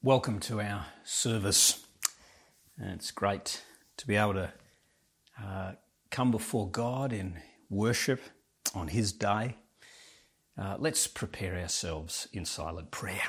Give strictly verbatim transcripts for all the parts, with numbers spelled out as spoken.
Welcome to our service. And it's great to be able to uh, come before God in worship on His day. Uh, let's prepare ourselves in silent prayer.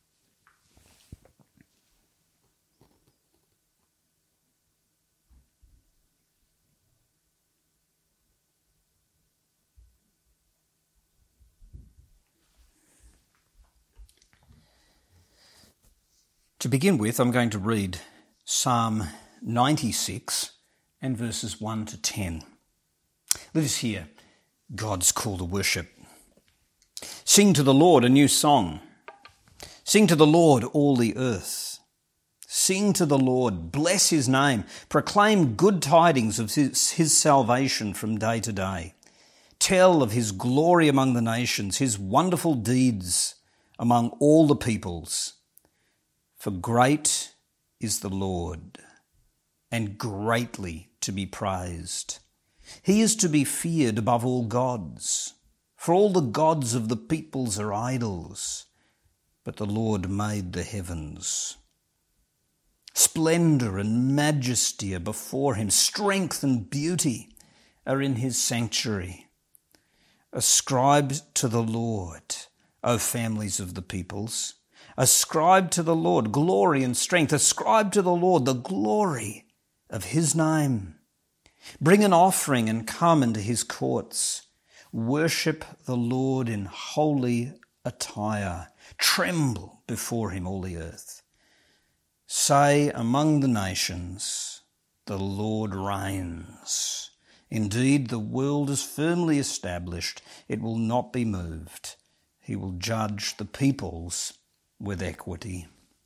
To begin with, I'm going to read Psalm ninety-six and verses one to ten. Let us hear God's call to worship. Sing to the Lord a new song. Sing to the Lord, all the earth. Sing to the Lord, bless His name. Proclaim good tidings of His, his salvation from day to day. Tell of His glory among the nations, His wonderful deeds among all the peoples. For great is the Lord, and greatly to be praised. He is to be feared above all gods, for all the gods of the peoples are idols, but the Lord made the heavens. Splendour and majesty are before Him, strength and beauty are in His sanctuary. Ascribe to the Lord, O families of the peoples. Ascribe to the Lord glory and strength. Ascribe to the Lord the glory of His name. Bring an offering and come into His courts. Worship the Lord in holy attire. Tremble before Him, all the earth. Say among the nations, the Lord reigns. Indeed, the world is firmly established. It will not be moved. He will judge the peoples with equity.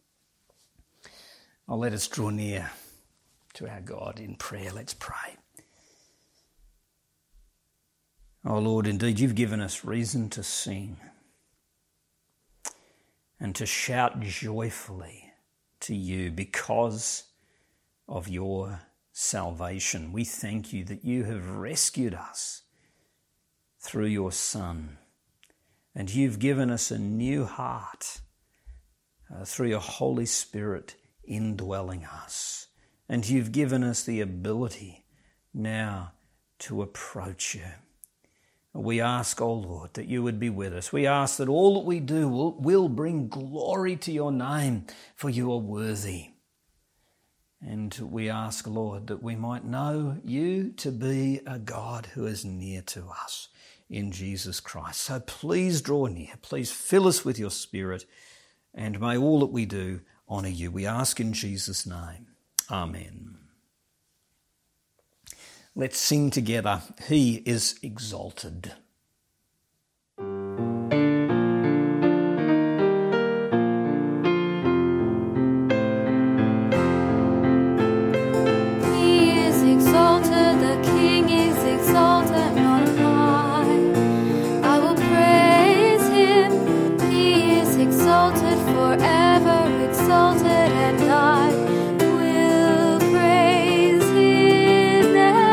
Oh, let us draw near to our God in prayer. Let's pray. Oh Lord, indeed You've given us reason to sing and to shout joyfully to You because of Your salvation. We thank You that You have rescued us through Your Son, and You've given us a new heart Uh, through Your Holy Spirit indwelling us. And You've given us the ability now to approach You. We ask, oh Lord, that You would be with us. We ask that all that we do will, will bring glory to Your name, for You are worthy. And we ask, Lord, that we might know You to be a God who is near to us in Jesus Christ. So please draw near. Please fill us with Your Spirit. And may all that we do honour You. We ask in Jesus' name. Amen. Let's sing together, He is exalted. He is exalted, the King is exalted on high. I will praise Him, He is exalted, forever exalted, and I will praise His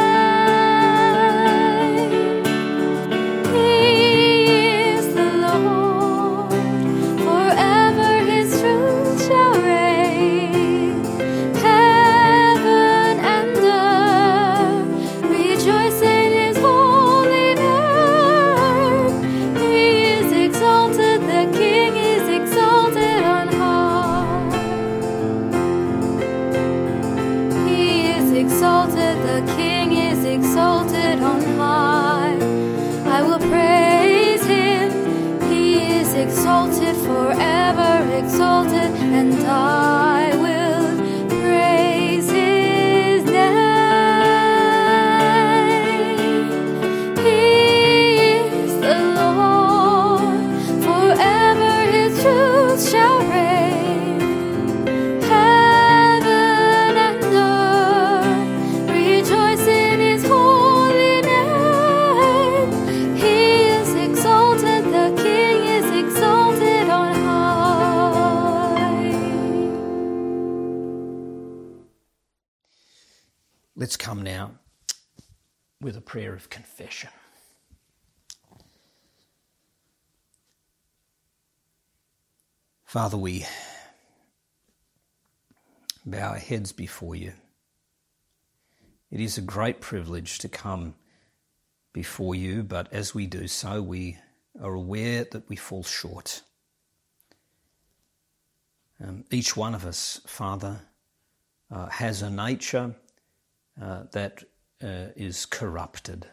name. He is the Lord, forever His truth shall reign. Heaven and earth rejoice in His holy name. He is exalted, the King is exalted on high. He is exalted, the King is exalted on high. I will praise Him, He is exalted, forever exalted, and I will praise His name. He is the Lord, forever His truth shall reign. Heaven and earth rejoice in His holy name. He is exalted, the King is exalted on high. Let's come now with a prayer of confession. Father, we bow our heads before you. It is a great privilege to come before you, but as we do so, we are aware that we fall short. Um, each one of us, Father, uh, has a nature uh, that uh, is corrupted.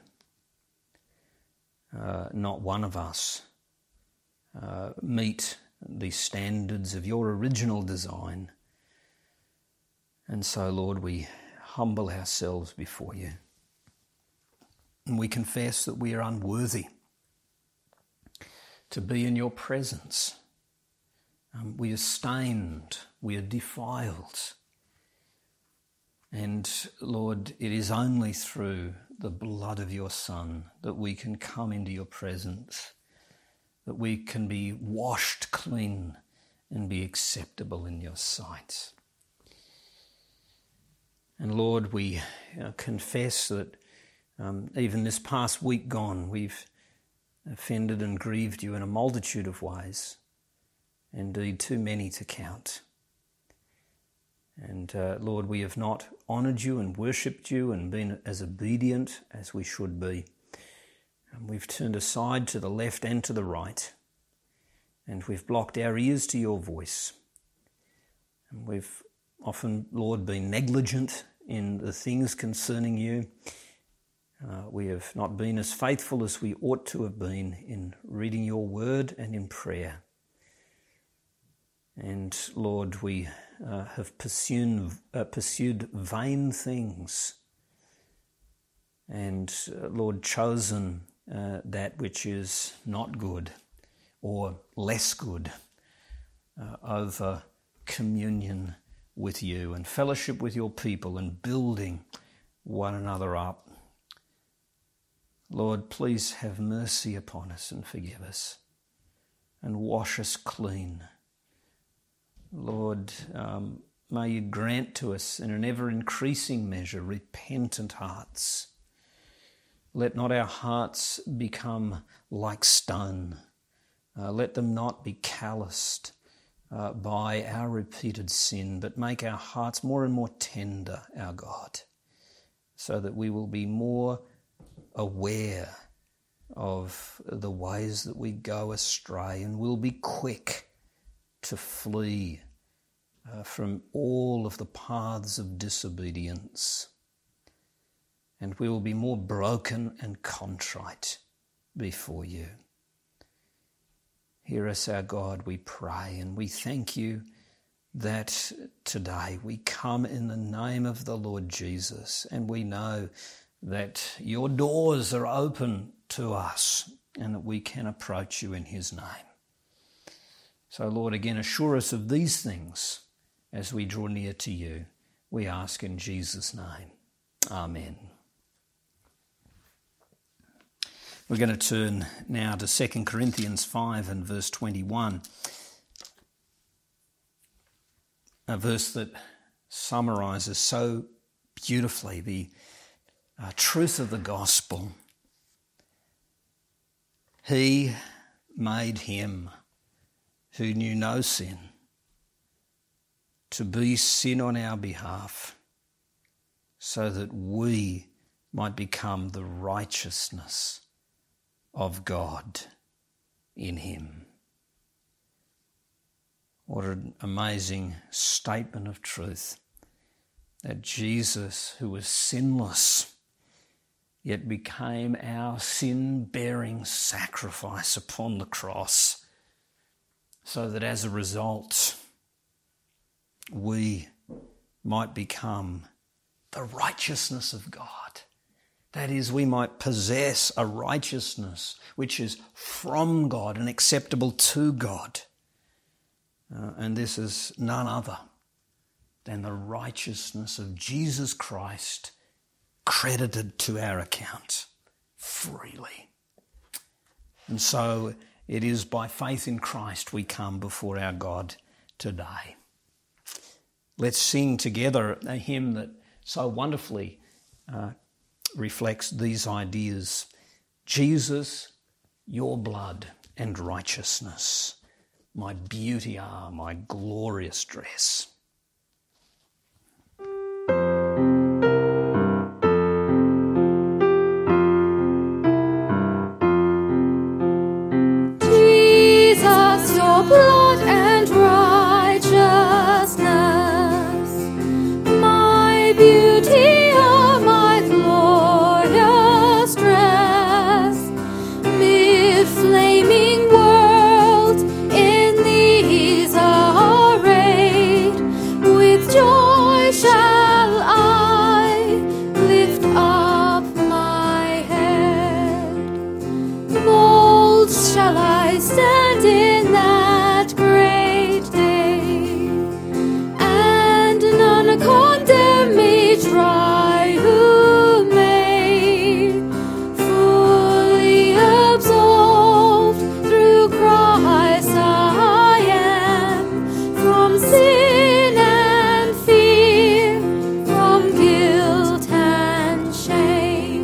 Uh, not one of us uh, meet the standards of your original design. And so, Lord, we humble ourselves before you. And we confess that we are unworthy to be in your presence. Um, we are stained, we are defiled. And Lord, it is only through the blood of your Son that we can come into your presence, that we can be washed clean and be acceptable in your sight. And Lord, we uh, confess that um, even this past week gone, we've offended and grieved you in a multitude of ways, indeed too many to count. And uh, Lord, we have not honoured you and worshipped you and been as obedient as we should be. And we've turned aside to the left and to the right, and we've blocked our ears to your voice. And we've often, Lord, been negligent in the things concerning you. Uh, we have not been as faithful as we ought to have been in reading your word and in prayer. And Lord, we uh, have pursued, uh, pursued vain things and, uh, Lord, chosen uh, that which is not good or less good uh, over communion with you and fellowship with your people and building one another up. Lord, please have mercy upon us and forgive us and wash us clean. Lord, um, may you grant to us in an ever-increasing measure repentant hearts. Let not our hearts become like stone. Uh, let them not be calloused uh, by our repeated sin, but make our hearts more and more tender, our God, so that we will be more aware of the ways that we go astray and will be quick to flee uh, from all of the paths of disobedience. And we will be more broken and contrite before you. Hear us, our God, we pray, and we thank you that today we come in the name of the Lord Jesus, and we know that your doors are open to us and that we can approach you in his name. So, Lord, again, assure us of these things as we draw near to you. We ask in Jesus' name. Amen. We're going to turn now to Second Corinthians five and verse twenty-one, a verse that summarises so beautifully the uh, truth of the gospel. He made him who knew no sin to be sin on our behalf, so that we might become the righteousness of God in him. What an amazing statement of truth, that Jesus, who was sinless, yet became our sin-bearing sacrifice upon the cross, so that as a result we might become the righteousness of God. That is, we might possess a righteousness which is from God and acceptable to God. Uh, and this is none other than the righteousness of Jesus Christ credited to our account freely. And so it is by faith in Christ we come before our God today. Let's sing together a hymn that so wonderfully uh, reflects these ideas. Jesus, your blood and righteousness, my beauty are, my glorious dress. your blood and righteousness, my beauty of my glorious dress, mid flaming worlds in these arrayed, with joy shall I lift up my head. Bold shall I stand in that great day, and none condemn me, try who may. Fully absolved through Christ I am, from sin and fear, from guilt and shame.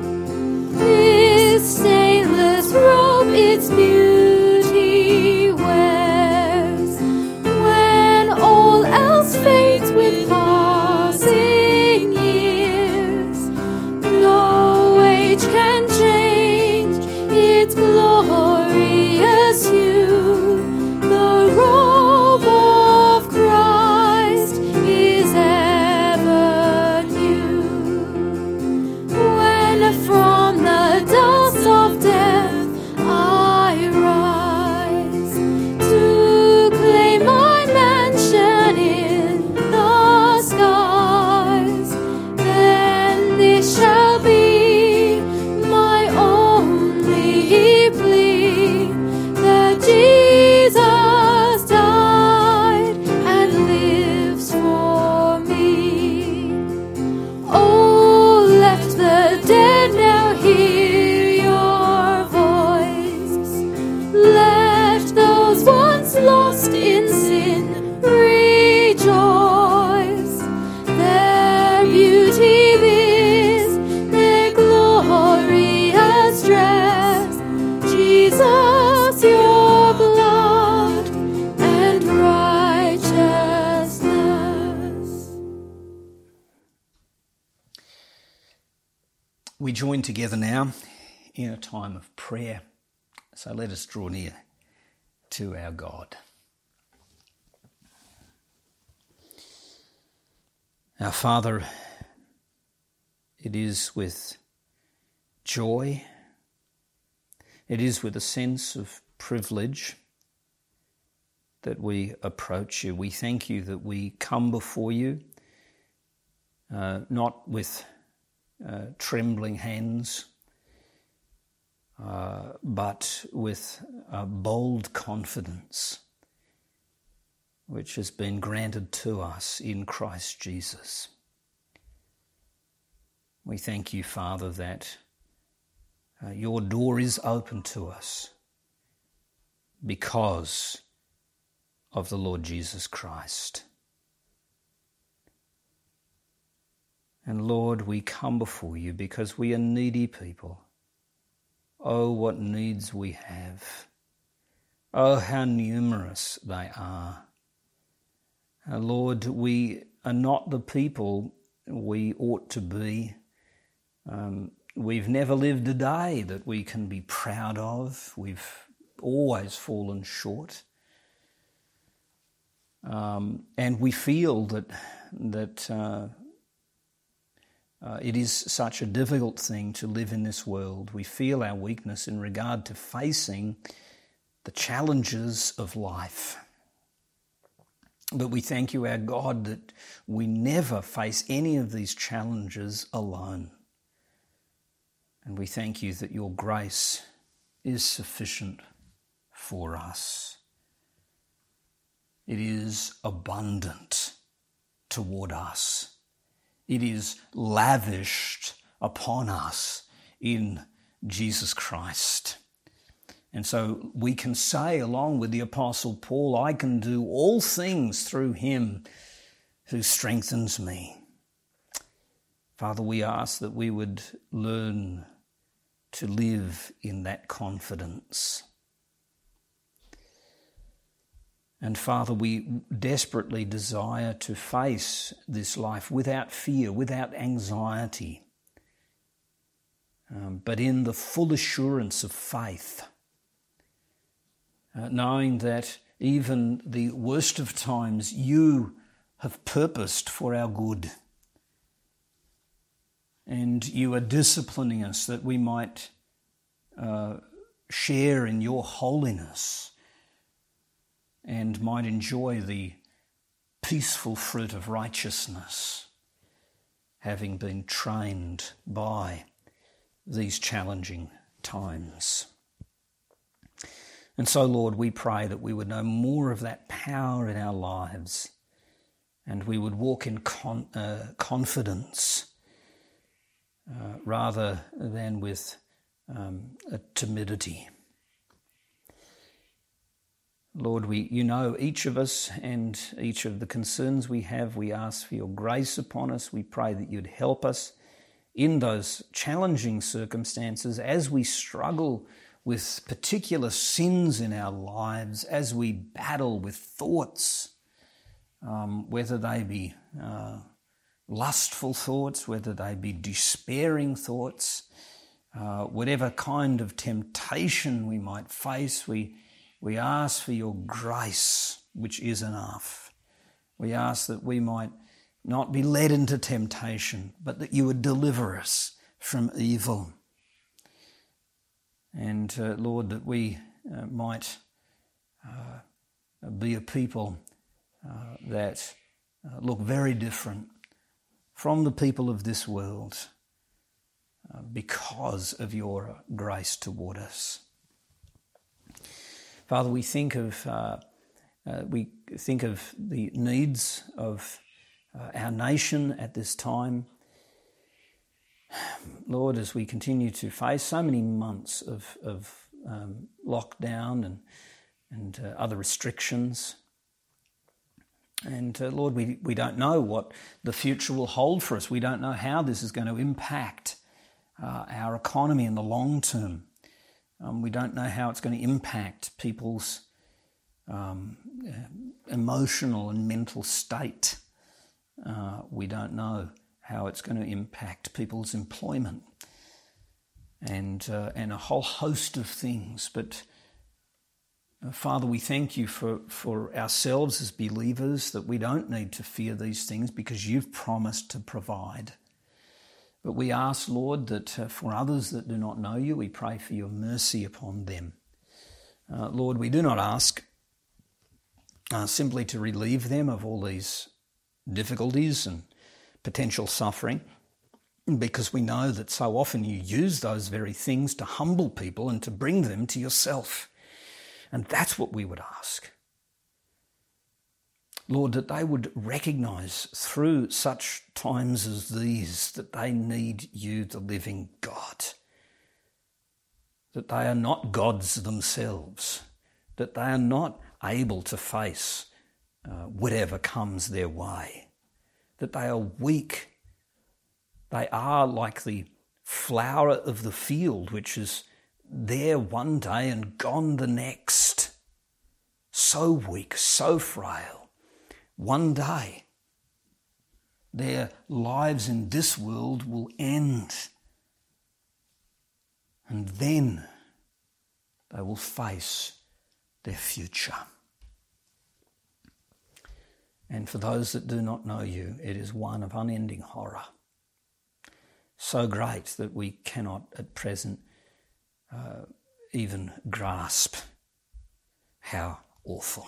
This stainless robe its beauty wears, when all else fades with passing years. No age can change its glorious hue. The robe of Christ is ever new. When from the dust of death I rise, to claim my mansion in the skies, then this shall be my only plea, that Jesus died and lives for me. Oh, let the dead now hear your voice. Let those once lost in sin rejoice. Their beauty this, their glorious dress. Jesus, your blood and righteousness. We join together now in a time of prayer. So let us draw near to our God. Our Father, it is with joy, it is with a sense of privilege that we approach you. We thank you that we come before you, uh, not with uh, trembling hands, uh, but with a bold confidence which has been granted to us in Christ Jesus. We thank you, Father, that uh, your door is open to us because of the Lord Jesus Christ. And Lord, we come before you because we are needy people. Oh, what needs we have. Oh, how numerous they are. Uh, Lord, we are not the people we ought to be. Um, we've never lived a day that we can be proud of. We've always fallen short. Um, and we feel that that uh, uh, it is such a difficult thing to live in this world. We feel our weakness in regard to facing the challenges of life. But we thank you, our God, that we never face any of these challenges alone. And we thank you that your grace is sufficient for us. It is abundant toward us. It is lavished upon us in Jesus Christ. And so we can say, along with the Apostle Paul, I can do all things through him who strengthens me. Father, we ask that we would learn to live in that confidence. And Father, we desperately desire to face this life without fear, without anxiety, um, but in the full assurance of faith. uh, knowing that even the worst of times you have purposed for our good. And you are disciplining us that we might uh, share in your holiness and might enjoy the peaceful fruit of righteousness, having been trained by these challenging times. And so, Lord, we pray that we would know more of that power in our lives and we would walk in con- uh, confidence uh, rather than with um, a timidity. Lord, we, you know each of us and each of the concerns we have. We ask for your grace upon us. We pray that you'd help us in those challenging circumstances as we struggle with particular sins in our lives, as we battle with thoughts, um, whether they be uh, lustful thoughts, whether they be despairing thoughts, uh, whatever kind of temptation we might face, we We ask for your grace, which is enough. We ask that we might not be led into temptation, but that you would deliver us from evil. And uh, Lord, that we uh, might uh, be a people uh, that uh, look very different from the people of this world uh, because of your grace toward us. Father, we think of uh, uh, we think of the needs of uh, our nation at this time. Lord, as we continue to face so many months of, of um, lockdown and and uh, other restrictions, and uh, Lord, we, we don't know what the future will hold for us. We don't know how this is going to impact uh, our economy in the long term. Um, we don't know how it's going to impact people's um, emotional and mental state. Uh, we don't know how it's going to impact people's employment and uh, and a whole host of things. But uh, Father, we thank you for, for ourselves as believers that we don't need to fear these things because you've promised to provide. But we ask, Lord, that uh, for others that do not know you, we pray for your mercy upon them. Uh, Lord, we do not ask uh, simply to relieve them of all these difficulties and potential suffering, because we know that so often you use those very things to humble people and to bring them to yourself. And that's what we would ask. Lord, that they would recognise through such times as these that they need you, the living God. That they are not gods themselves. That they are not able to face uh, whatever comes their way. That they are weak. They are like the flower of the field, which is there one day and gone the next. So weak, so frail. One day, their lives in this world will end. And then they will face their future. And for those that do not know you, it is one of unending horror. So great that we cannot at present uh, even grasp how awful.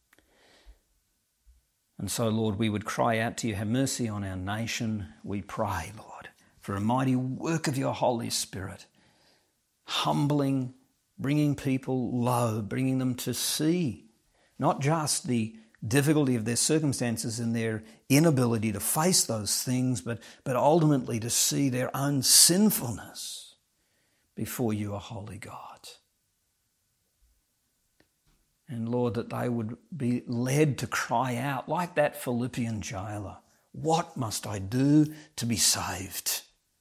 And so, Lord, we would cry out to you, have mercy on our nation. We pray, Lord, for a mighty work of your Holy Spirit, humbling, bringing people low, bringing them to see not just the difficulty of their circumstances and their inability to face those things, but, but ultimately to see their own sinfulness before you, a holy God. And Lord, that they would be led to cry out like that Philippian jailer, what must I do to be saved?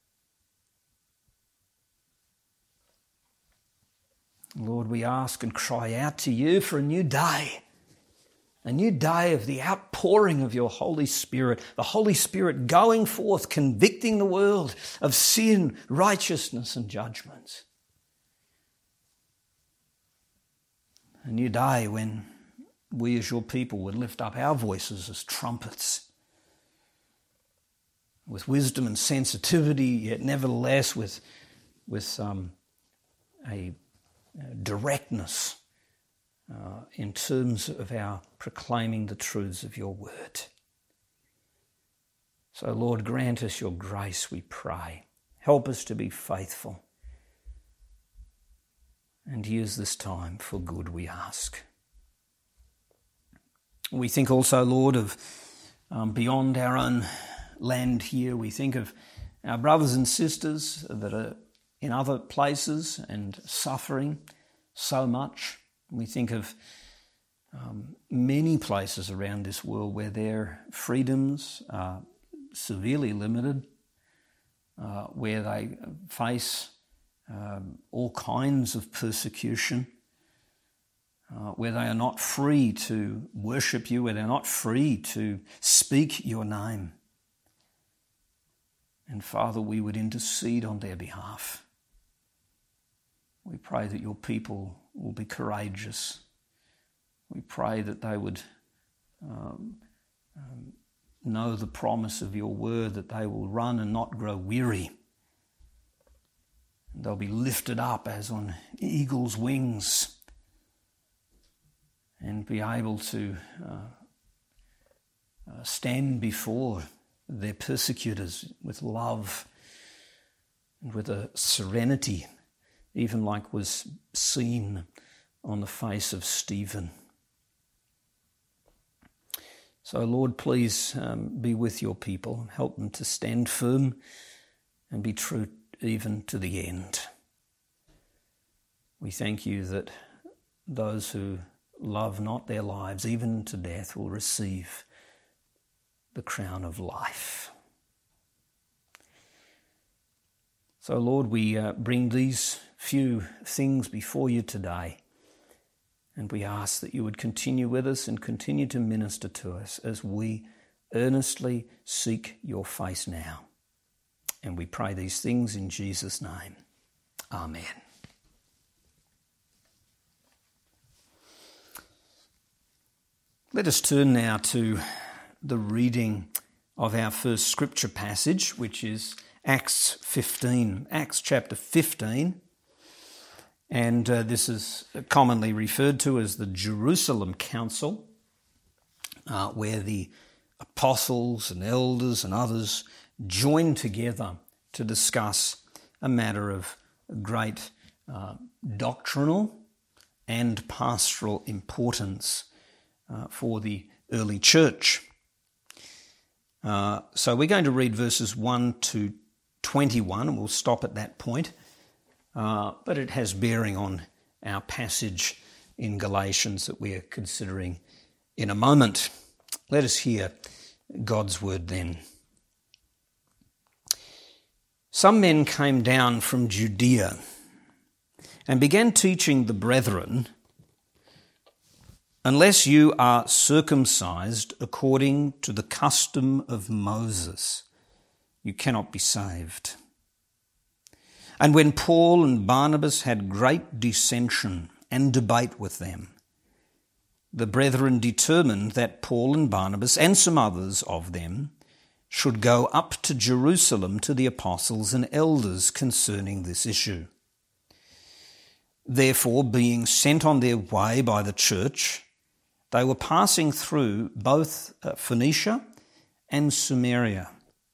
Lord, we ask and cry out to you for a new day, a new day of the outpouring of your Holy Spirit, the Holy Spirit going forth, convicting the world of sin, righteousness and judgment. A new day when we as your people would lift up our voices as trumpets, with wisdom and sensitivity, yet nevertheless with, with um, a, a directness uh, in terms of our proclaiming the truths of your word. So Lord, grant us your grace, we pray. Help us to be faithful. And use this time for good, we ask. We think also, Lord, of um, beyond our own land here. We think of our brothers and sisters that are in other places and suffering so much. We think of um, many places around this world where their freedoms are severely limited, uh, where they face Um, all kinds of persecution, uh, where they are not free to worship you, where they're not free to speak your name. And Father, we would intercede on their behalf. We pray that your people will be courageous. We pray that they would um, um, know the promise of your word, that they will run and not grow weary. They'll be lifted up as on eagle's wings and be able to uh, uh, stand before their persecutors with love and with a serenity, even like was seen on the face of Stephen. So, Lord, please um, be with your people. Help them to stand firm and be true even to the end. We thank you that those who love not their lives, even to death, will receive the crown of life. So, Lord, we uh, bring these few things before you today, and we ask that you would continue with us and continue to minister to us as we earnestly seek your face now. And we pray these things in Jesus' name. Amen. Let us turn now to the reading of our first scripture passage, which is Acts fifteen. Acts chapter fifteen. And uh, this is commonly referred to as the Jerusalem Council, uh, where the apostles and elders and others joined together to discuss a matter of great uh, doctrinal and pastoral importance uh, for the early church. Uh, so we're going to read verses one to twenty-one, and we'll stop at that point. Uh, but it has bearing on our passage in Galatians that we are considering in a moment. Let us hear God's word then. Some men came down from Judea and began teaching the brethren, unless you are circumcised according to the custom of Moses, you cannot be saved. And when Paul and Barnabas had great dissension and debate with them, the brethren determined that Paul and Barnabas and some others of them should go up to Jerusalem to the apostles and elders concerning this issue. Therefore, being sent on their way by the church, they were passing through both Phoenicia and Samaria,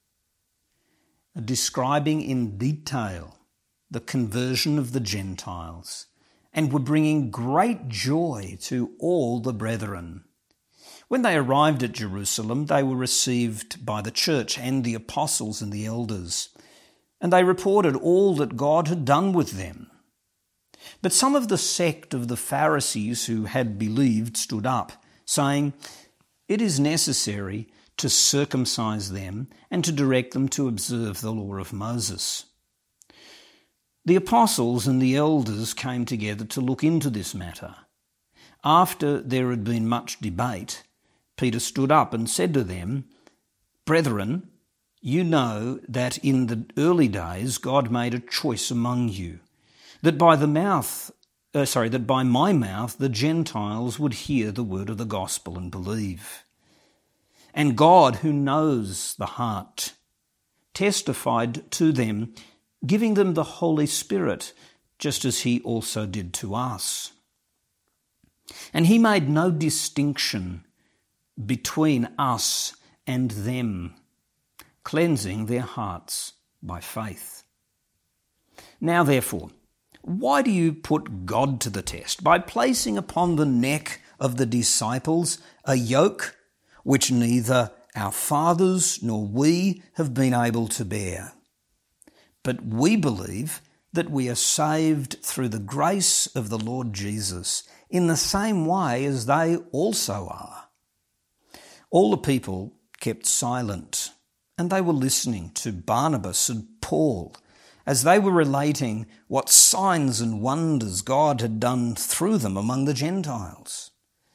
describing in detail the conversion of the Gentiles, and were bringing great joy to all the brethren. When they arrived at Jerusalem, they were received by the church and the apostles and the elders, and they reported all that God had done with them. But some of the sect of the Pharisees who had believed stood up, saying, "It is necessary to circumcise them and to direct them to observe the law of Moses." The apostles and the elders came together to look into this matter. After there had been much debate, Peter stood up and said to them, "Brethren, you know that in the early days God made a choice among you, that by the mouth uh, sorry, that by my mouth the Gentiles would hear the word of the gospel and believe. And God, who knows the heart, testified to them, giving them the Holy Spirit, just as he also did to us. And he made no distinction between us and them, cleansing their hearts by faith. Now therefore, why do you put God to the test? By placing upon the neck of the disciples a yoke which neither our fathers nor we have been able to bear. But we believe that we are saved through the grace of the Lord Jesus, in the same way as they also are. All the people kept silent, and they were listening to Barnabas and Paul as they were relating what signs and wonders God had done through them among the Gentiles.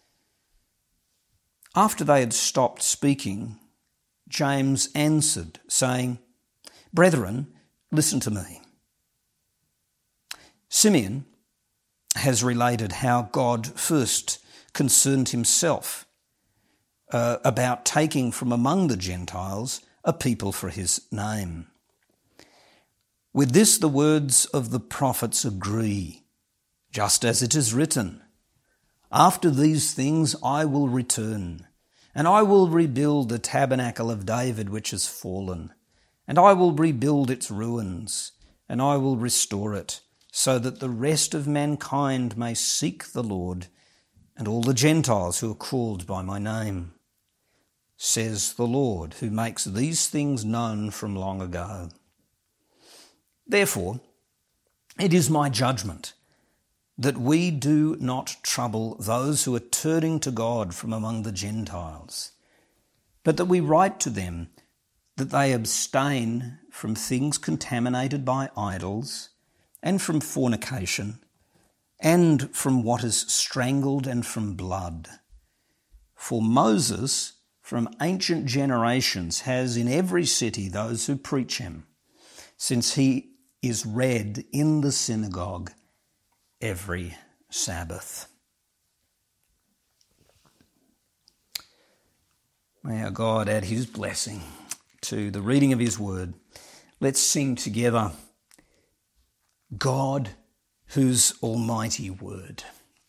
After they had stopped speaking, James answered, saying, "Brethren, listen to me. Simeon has related how God first concerned himself uh, about taking from among the Gentiles a people for his name. With this the words of the prophets agree, just as it is written, 'After these things I will return, and I will rebuild the tabernacle of David which has fallen, and I will rebuild its ruins, and I will restore it, so that the rest of mankind may seek the Lord, and all the Gentiles who are called by my name, says the Lord, who makes these things known from long ago. Therefore, it is my judgment that we do not trouble those who are turning to God from among the Gentiles, but that we write to them that they abstain from things contaminated by idols, and from fornication, and from what is strangled, and from blood. For Moses, from ancient generations, has in every city those who preach him, since he is read in the synagogue every Sabbath." May our God add his blessing to the reading of his word. Let's sing together, God, whose almighty word.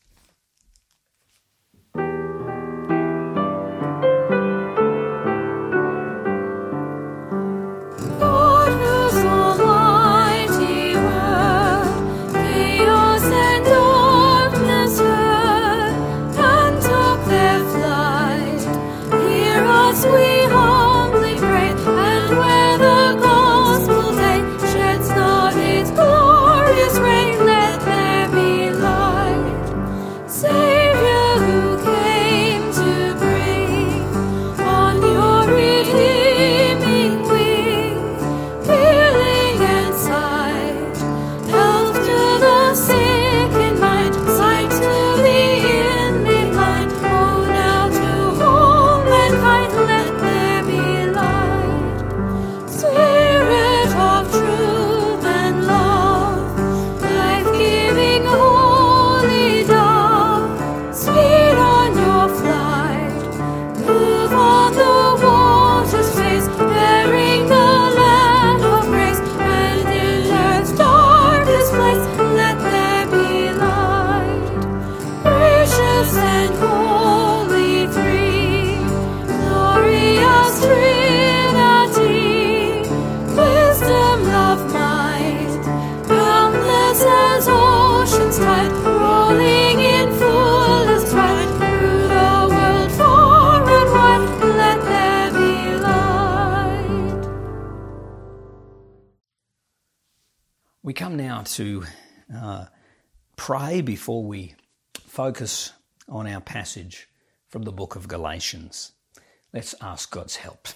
We come now to uh, pray before we focus on our passage from the book of Galatians. Let's ask God's help.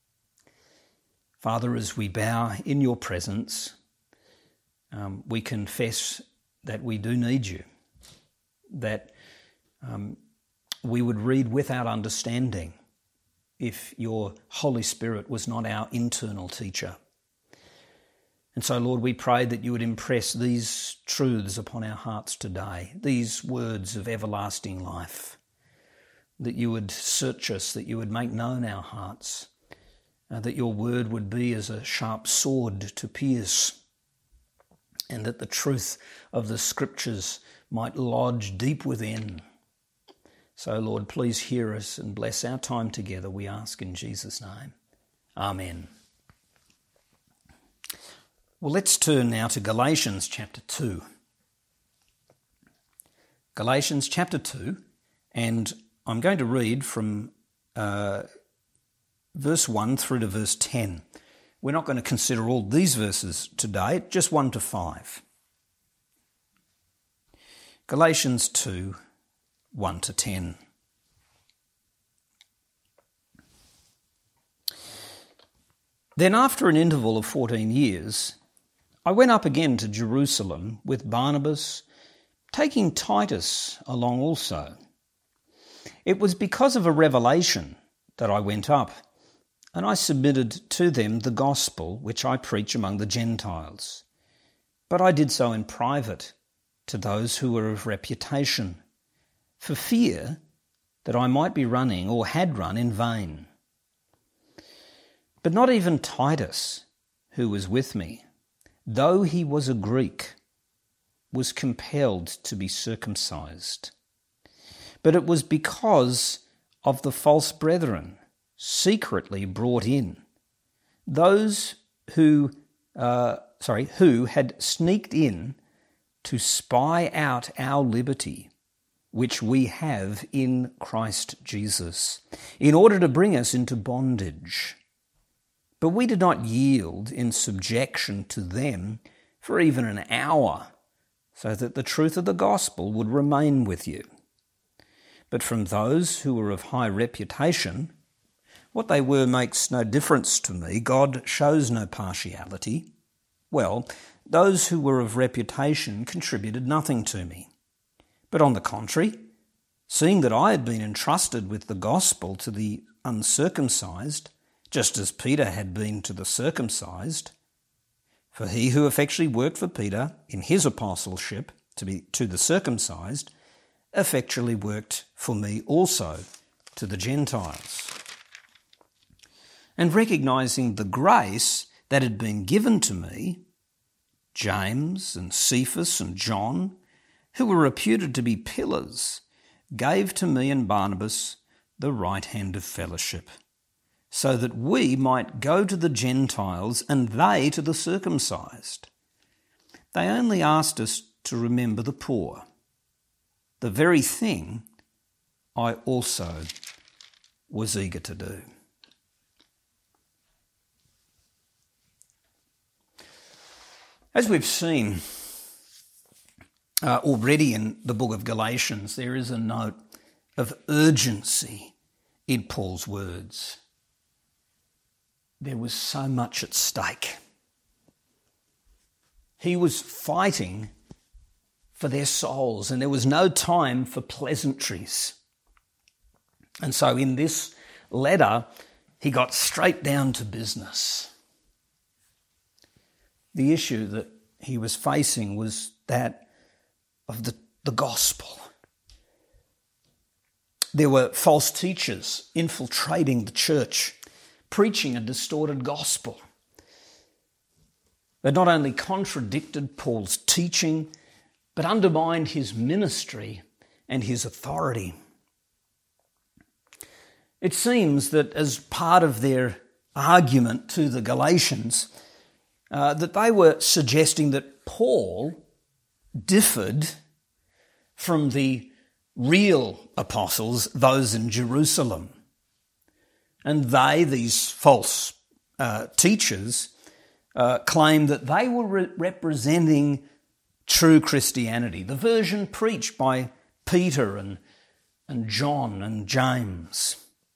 Father, as we bow in your presence, um, we confess that we do need you, that um, we would read without understanding if your Holy Spirit was not our internal teacher. And so, Lord, we pray that you would impress these truths upon our hearts today, these words of everlasting life, that you would search us, that you would make known our hearts, uh, that your word would be as a sharp sword to pierce, and that the truth of the Scriptures might lodge deep within. So, Lord, please hear us and bless our time together, we ask in Jesus' name. Amen. Well, let's turn now to Galatians chapter two. Galatians chapter two, and I'm going to read from uh, verse one through to verse ten. We're not going to consider all these verses today, just one to five. Galatians two, one to ten. Then after an interval of fourteen years, I went up again to Jerusalem with Barnabas, taking Titus along also. It was because of a revelation that I went up, and I submitted to them the gospel which I preach among the Gentiles. But I did so in private to those who were of reputation, for fear that I might be running or had run in vain. But not even Titus, who was with me, though he was a Greek, was compelled to be circumcised. But it was because of the false brethren secretly brought in, those who, uh, sorry, who had sneaked in to spy out our liberty, which we have in Christ Jesus, in order to bring us into bondage. But we did not yield in subjection to them for even an hour, so that the truth of the gospel would remain with you. But from those who were of high reputation, what they were makes no difference to me. God shows no partiality. Well, those who were of reputation contributed nothing to me. But on the contrary, seeing that I had been entrusted with the gospel to the uncircumcised, just as Peter had been to the circumcised, for he who effectually worked for Peter in his apostleship to be to the circumcised, effectually worked for me also to the Gentiles. And recognising the grace that had been given to me, James and Cephas and John, who were reputed to be pillars, gave to me and Barnabas the right hand of fellowship, so that we might go to the Gentiles and they to the circumcised. They only asked us to remember the poor, the very thing I also was eager to do. As we've seen uh, already in the book of Galatians, there is a note of urgency in Paul's words. There was so much at stake. He was fighting for their souls, and there was no time for pleasantries. And so in this letter, he got straight down to business. The issue that he was facing was that of the, the gospel. There were false teachers infiltrating the church, preaching a distorted gospel. They not only contradicted Paul's teaching, but undermined his ministry and his authority. It seems that as part of their argument to the Galatians, uh, that they were suggesting that Paul differed from the real apostles, those in Jerusalem. And they, these false uh, teachers, uh, claimed that they were re- representing true Christianity, the version preached by Peter and, and John and James.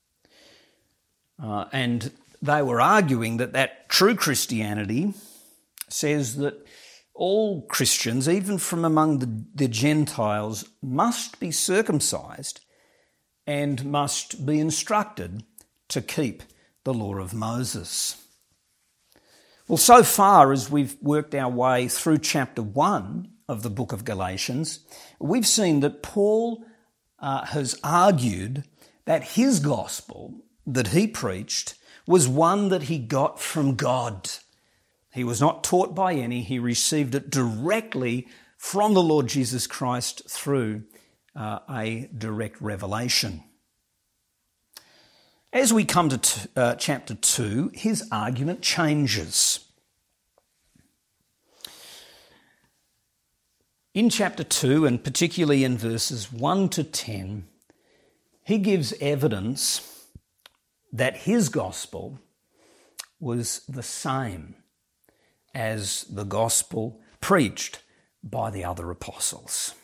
Uh, and they were arguing that that true Christianity says that all Christians, even from among the, the Gentiles, must be circumcised and must be instructed to keep the law of Moses. Well, Well, so far as we've worked our way through chapter one of the book of Galatians, we've seen that Paul uh, has argued that his gospel that he preached was one that he got from God. He was not taught by any. He received it directly from the Lord Jesus Christ through uh, a direct revelation. As we come to t- uh, chapter two, his argument changes. In chapter two, and particularly in verses one to ten, he gives evidence that his gospel was the same as the gospel preached by the other apostles.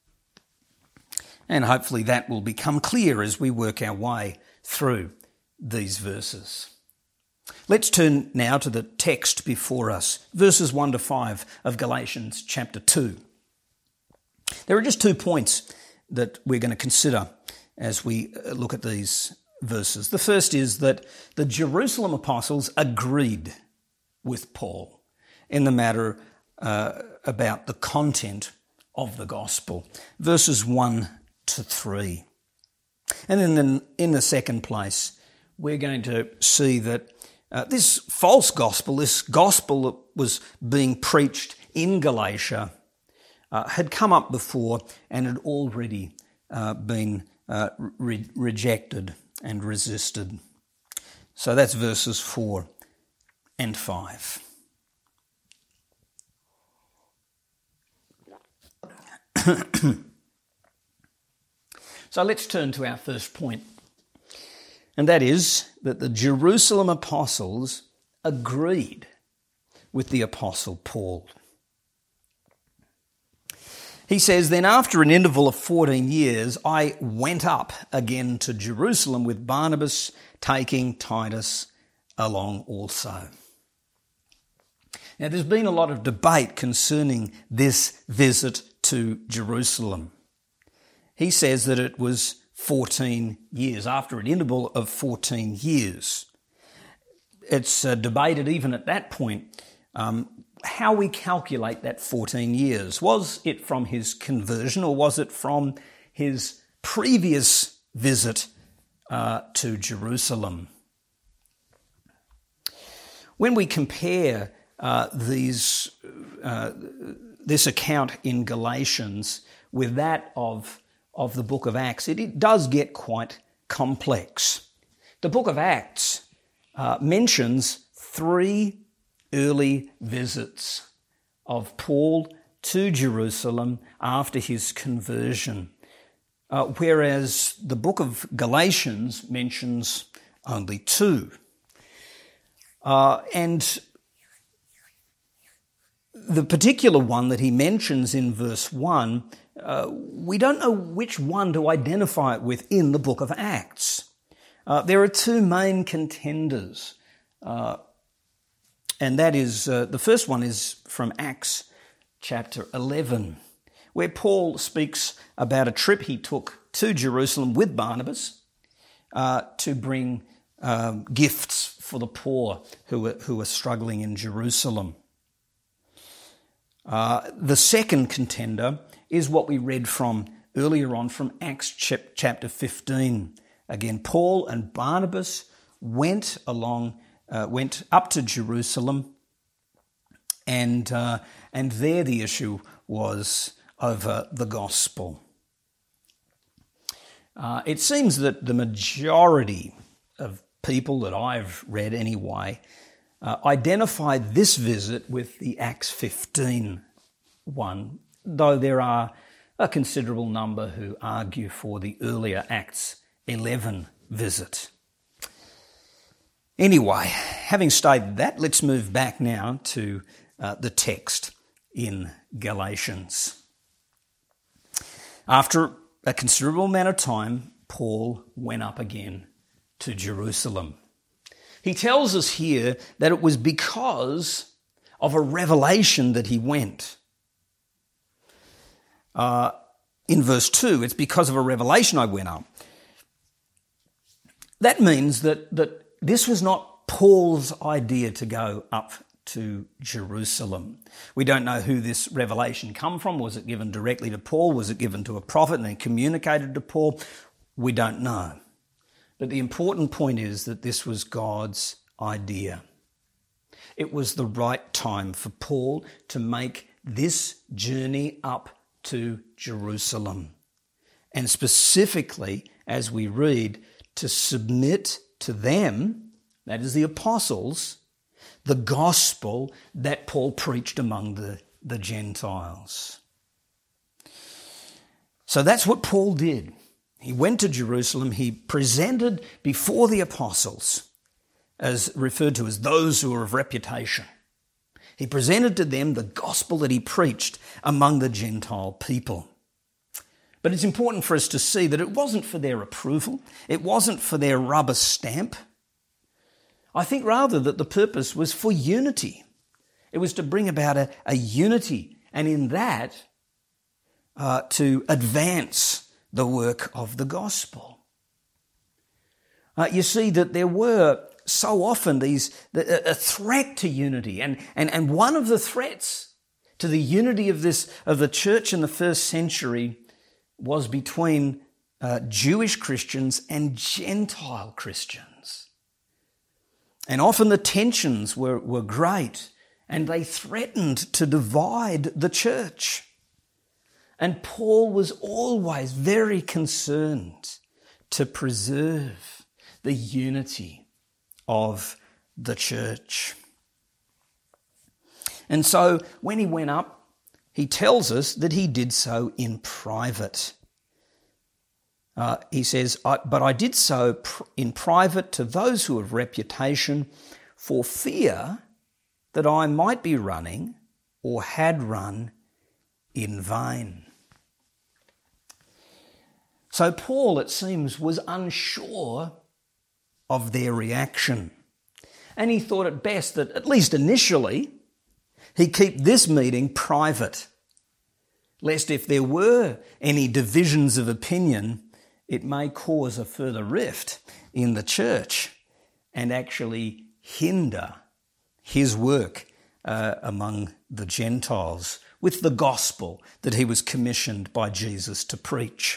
And hopefully that will become clear as we work our way through these verses. Let's turn now to the text before us, verses one to five of Galatians chapter two. There are just two points that we're going to consider as we look at these verses. The first is that the Jerusalem apostles agreed with Paul in the matter uh, about the content of the gospel, verses one to three. And then in, in the second place, we're going to see that uh, this false gospel, this gospel that was being preached in Galatia, uh, had come up before and had already uh, been uh, re- rejected and resisted. So that's verses four and five. So let's turn to our first point, and that is that the Jerusalem apostles agreed with the apostle Paul. He says, "Then after an interval of fourteen years, I went up again to Jerusalem with Barnabas, taking Titus along also." Now, there's been a lot of debate concerning this visit to Jerusalem. He says that it was fourteen years, after an interval of fourteen years. It's uh, debated even at that point um, how we calculate that fourteen years. Was it from his conversion or was it from his previous visit uh, to Jerusalem? When we compare uh, these uh, this account in Galatians with that of of the book of Acts, it, it does get quite complex. The book of Acts uh, mentions three early visits of Paul to Jerusalem after his conversion, uh, whereas the book of Galatians mentions only two. Uh, and the particular one that he mentions in verse one, uh, we don't know which one to identify it with in the book of Acts. Uh, there are two main contenders, uh, and that is, uh, the first one is from Acts chapter eleven, where Paul speaks about a trip he took to Jerusalem with Barnabas uh, to bring um, gifts for the poor who were, who were struggling in Jerusalem. Uh, the second contender is what we read from earlier on from Acts chapter fifteen. Again, Paul and Barnabas went along, uh, went up to Jerusalem, and uh, and there the issue was over the gospel. Uh, it seems that the majority of people that I've read anyway uh, identified this visit with the Acts fifteen one, though there are a considerable number who argue for the earlier Acts eleven visit. Anyway, having stated that, let's move back now to uh, the text in Galatians. After a considerable amount of time, Paul went up again to Jerusalem. He tells us here that it was because of a revelation that he went. Uh, in verse two, it's because of a revelation I went up. That means that, that this was not Paul's idea to go up to Jerusalem. We don't know who this revelation come from. Was it given directly to Paul? Was it given to a prophet and then communicated to Paul? We don't know. But the important point is that this was God's idea. It was the right time for Paul to make this journey up to Jerusalem. And specifically, as we read, to submit to them, that is the apostles, the gospel that Paul preached among the, the Gentiles. So that's what Paul did. He went to Jerusalem. He presented before the apostles, as referred to as those who are of reputation. He presented to them the gospel that he preached among the Gentile people. But it's important for us to see that it wasn't for their approval. It wasn't for their rubber stamp. I think rather that the purpose was for unity. It was to bring about a, a unity, and in that, uh, to advance the work of the gospel. Uh, you see that there were so often these a, a threat to unity, and, and, and one of the threats to the unity of this of the church in the first century was between uh, Jewish Christians and Gentile Christians. And often the tensions were, were great, and they threatened to divide the church. And Paul was always very concerned to preserve the unity of the church. And so when he went up, he tells us that he did so in private. Uh, he says, I, but I did so pr- in private to those who have reputation, for fear that I might be running or had run in vain. So Paul, it seems, was unsure of their reaction. And he thought it best that, at least initially, he keep this meeting private, lest if there were any divisions of opinion, it may cause a further rift in the church and actually hinder his work uh, among the Gentiles with the gospel that he was commissioned by Jesus to preach.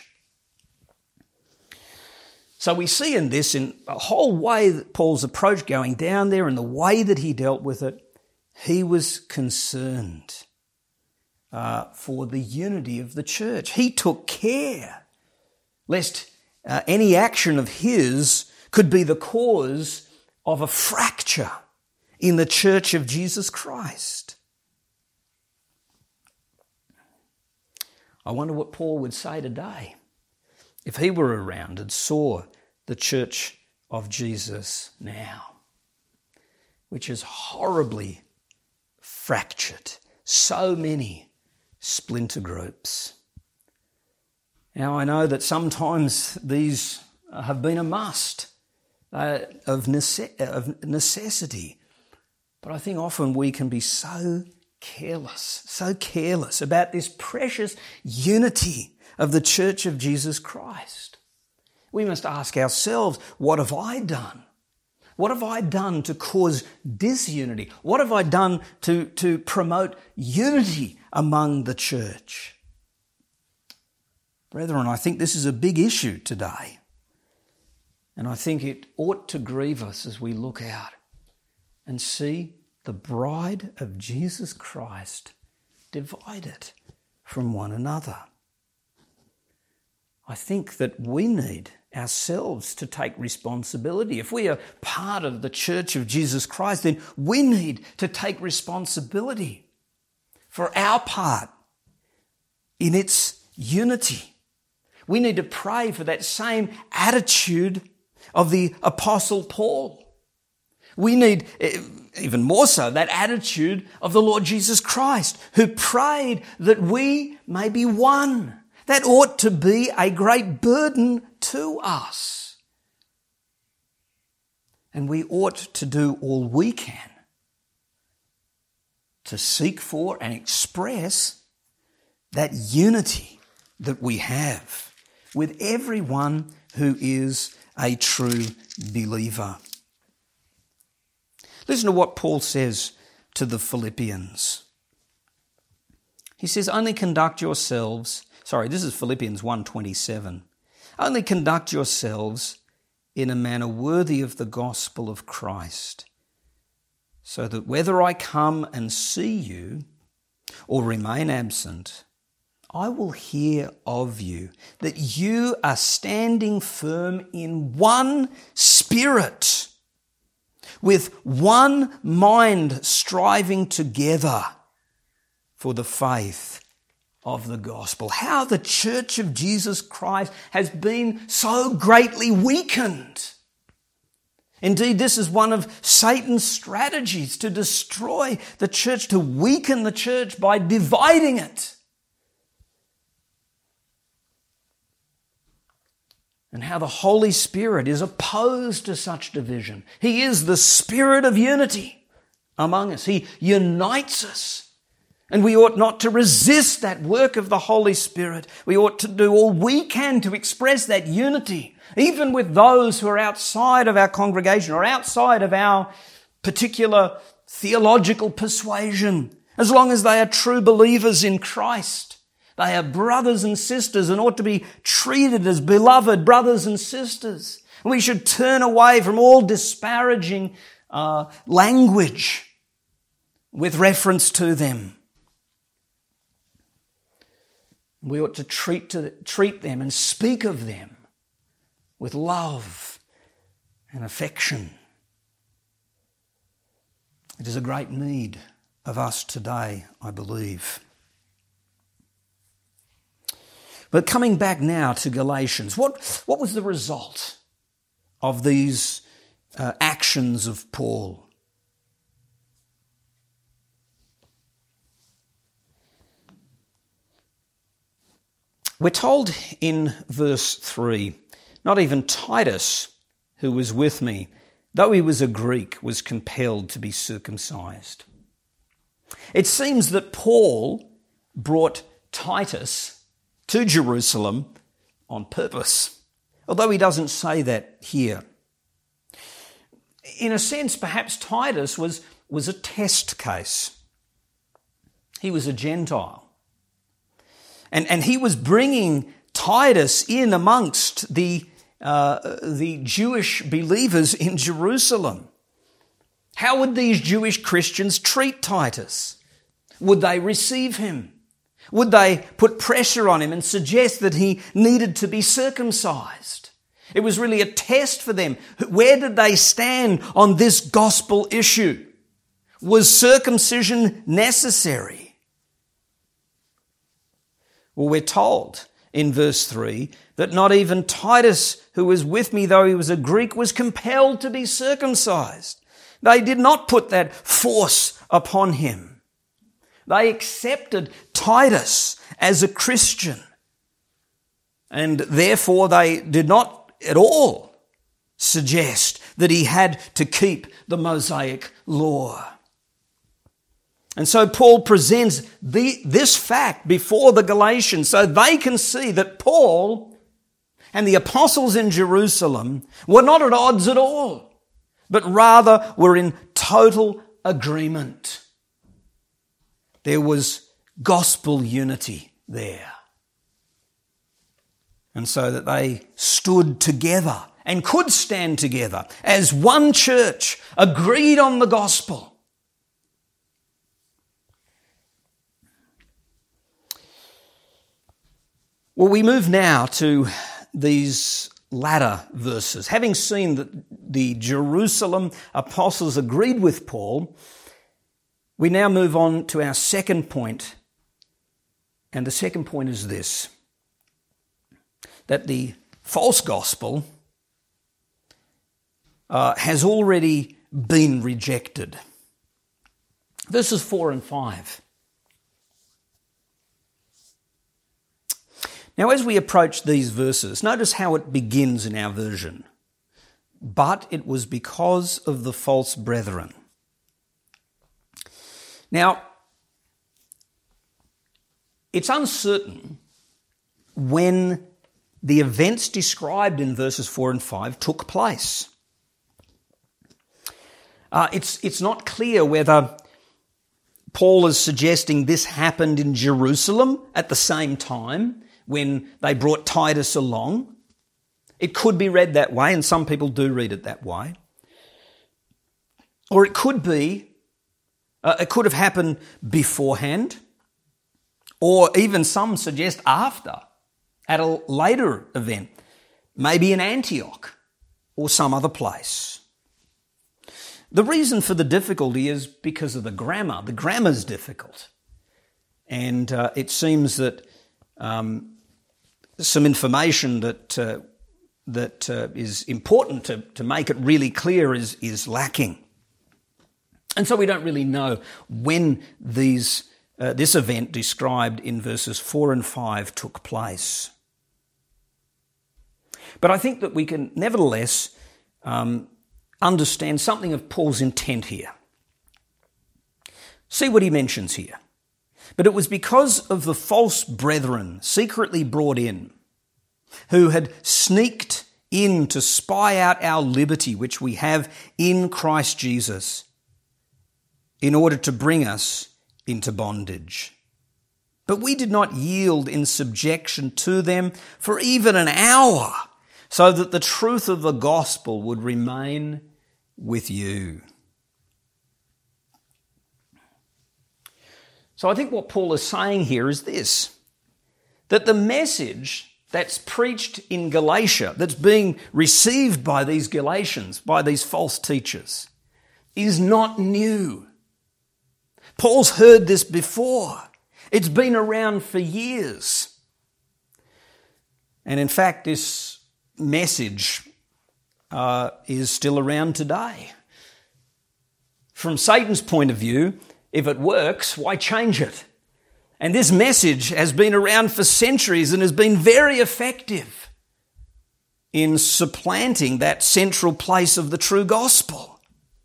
So we see in this, in a whole way that Paul's approach going down there and the way that he dealt with it, he was concerned uh, for the unity of the church. He took care lest uh, any action of his could be the cause of a fracture in the church of Jesus Christ. I wonder what Paul would say today if he were around and saw the church of Jesus now, which is horribly fractured, so many splinter groups. Now, I know that sometimes these have been a must uh, of, nece- of necessity, but I think often we can be so careless, so careless about this precious unity of the Church of Jesus Christ. We must ask ourselves, what have I done? What have I done to cause disunity? What have I done to, to promote unity among the church? Brethren, I think this is a big issue today. And I think it ought to grieve us as we look out and see the bride of Jesus Christ divided from one another. I think that we need ourselves to take responsibility. If we are part of the Church of Jesus Christ, then we need to take responsibility for our part in its unity. We need to pray for that same attitude of the Apostle Paul. We need, even more so, that attitude of the Lord Jesus Christ, who prayed that we may be one. That ought to be a great burden to us. And we ought to do all we can to seek for and express that unity that we have with everyone who is a true believer. Listen to what Paul says to the Philippians. He says, only conduct yourselves, sorry, this is Philippians one twenty-seven. Only conduct yourselves in a manner worthy of the gospel of Christ, so that whether I come and see you or remain absent, I will hear of you, that you are standing firm in one spirit, with one mind striving together for the faith of the gospel. How the Church of Jesus Christ has been so greatly weakened. Indeed, this is one of Satan's strategies to destroy the church, to weaken the church by dividing it. And how the Holy Spirit is opposed to such division. He is the Spirit of unity among us. He unites us. And we ought not to resist that work of the Holy Spirit. We ought to do all we can to express that unity, even with those who are outside of our congregation or outside of our particular theological persuasion, as long as they are true believers in Christ. They are brothers and sisters and ought to be treated as beloved brothers and sisters. And we should turn away from all disparaging uh, language with reference to them. We ought to treat, to treat them and speak of them with love and affection. It is a great need of us today, I believe. But coming back now to Galatians, what, what was the result of these uh, actions of Paul? We're told in verse three, not even Titus, who was with me, though he was a Greek, was compelled to be circumcised. It seems that Paul brought Titus to Jerusalem on purpose, although he doesn't say that here. In a sense, perhaps Titus was, was a test case. He was a Gentile. And, and he was bringing Titus in amongst the, uh, the Jewish believers in Jerusalem. How would these Jewish Christians treat Titus? Would they receive him? Would they put pressure on him and suggest that he needed to be circumcised? It was really a test for them. Where did they stand on this gospel issue? Was circumcision necessary? Well, we're told in verse three that not even Titus, who was with me, though he was a Greek, was compelled to be circumcised. They did not put that force upon him. They accepted Titus as a Christian, and therefore they did not at all suggest that he had to keep the Mosaic law. And so Paul presents the, this fact before the Galatians so they can see that Paul and the apostles in Jerusalem were not at odds at all, but rather were in total agreement. There was gospel unity there. And so that they stood together and could stand together as one church, agreed on the gospel. Well, we move now to these latter verses. Having seen that the Jerusalem apostles agreed with Paul, we now move on to our second point. And the second point is this, that the false gospel uh, has already been rejected. Verses four and five. Now, as we approach these verses, notice how it begins in our version. But it was because of the false brethren. Now, it's uncertain when the events described in verses four and five took place. Uh, it's, it's not clear whether Paul is suggesting this happened in Jerusalem at the same time when they brought Titus along. It could be read that way, and some people do read it that way. Or it could be, uh, it could have happened beforehand, or even some suggest after, at a later event, maybe in Antioch or some other place. The reason for the difficulty is because of the grammar. The grammar's difficult. And uh, it seems that um, some information that uh, that uh, is important to, to make it really clear is, is lacking. And so we don't really know when these uh, this event described in verses four and five took place. But I think that we can nevertheless um, understand something of Paul's intent here. See what he mentions here. But it was because of the false brethren secretly brought in, who had sneaked in to spy out our liberty which we have in Christ Jesus, in order to bring us into bondage. But we did not yield in subjection to them for even an hour, so that the truth of the gospel would remain with you. So I think what Paul is saying here is this, that the message that's preached in Galatia, that's being received by these Galatians, by these false teachers, is not new. Paul's heard this before. It's been around for years. And in fact, this message uh, is still around today. From Satan's point of view, if it works, why change it? And this message has been around for centuries and has been very effective in supplanting that central place of the true gospel.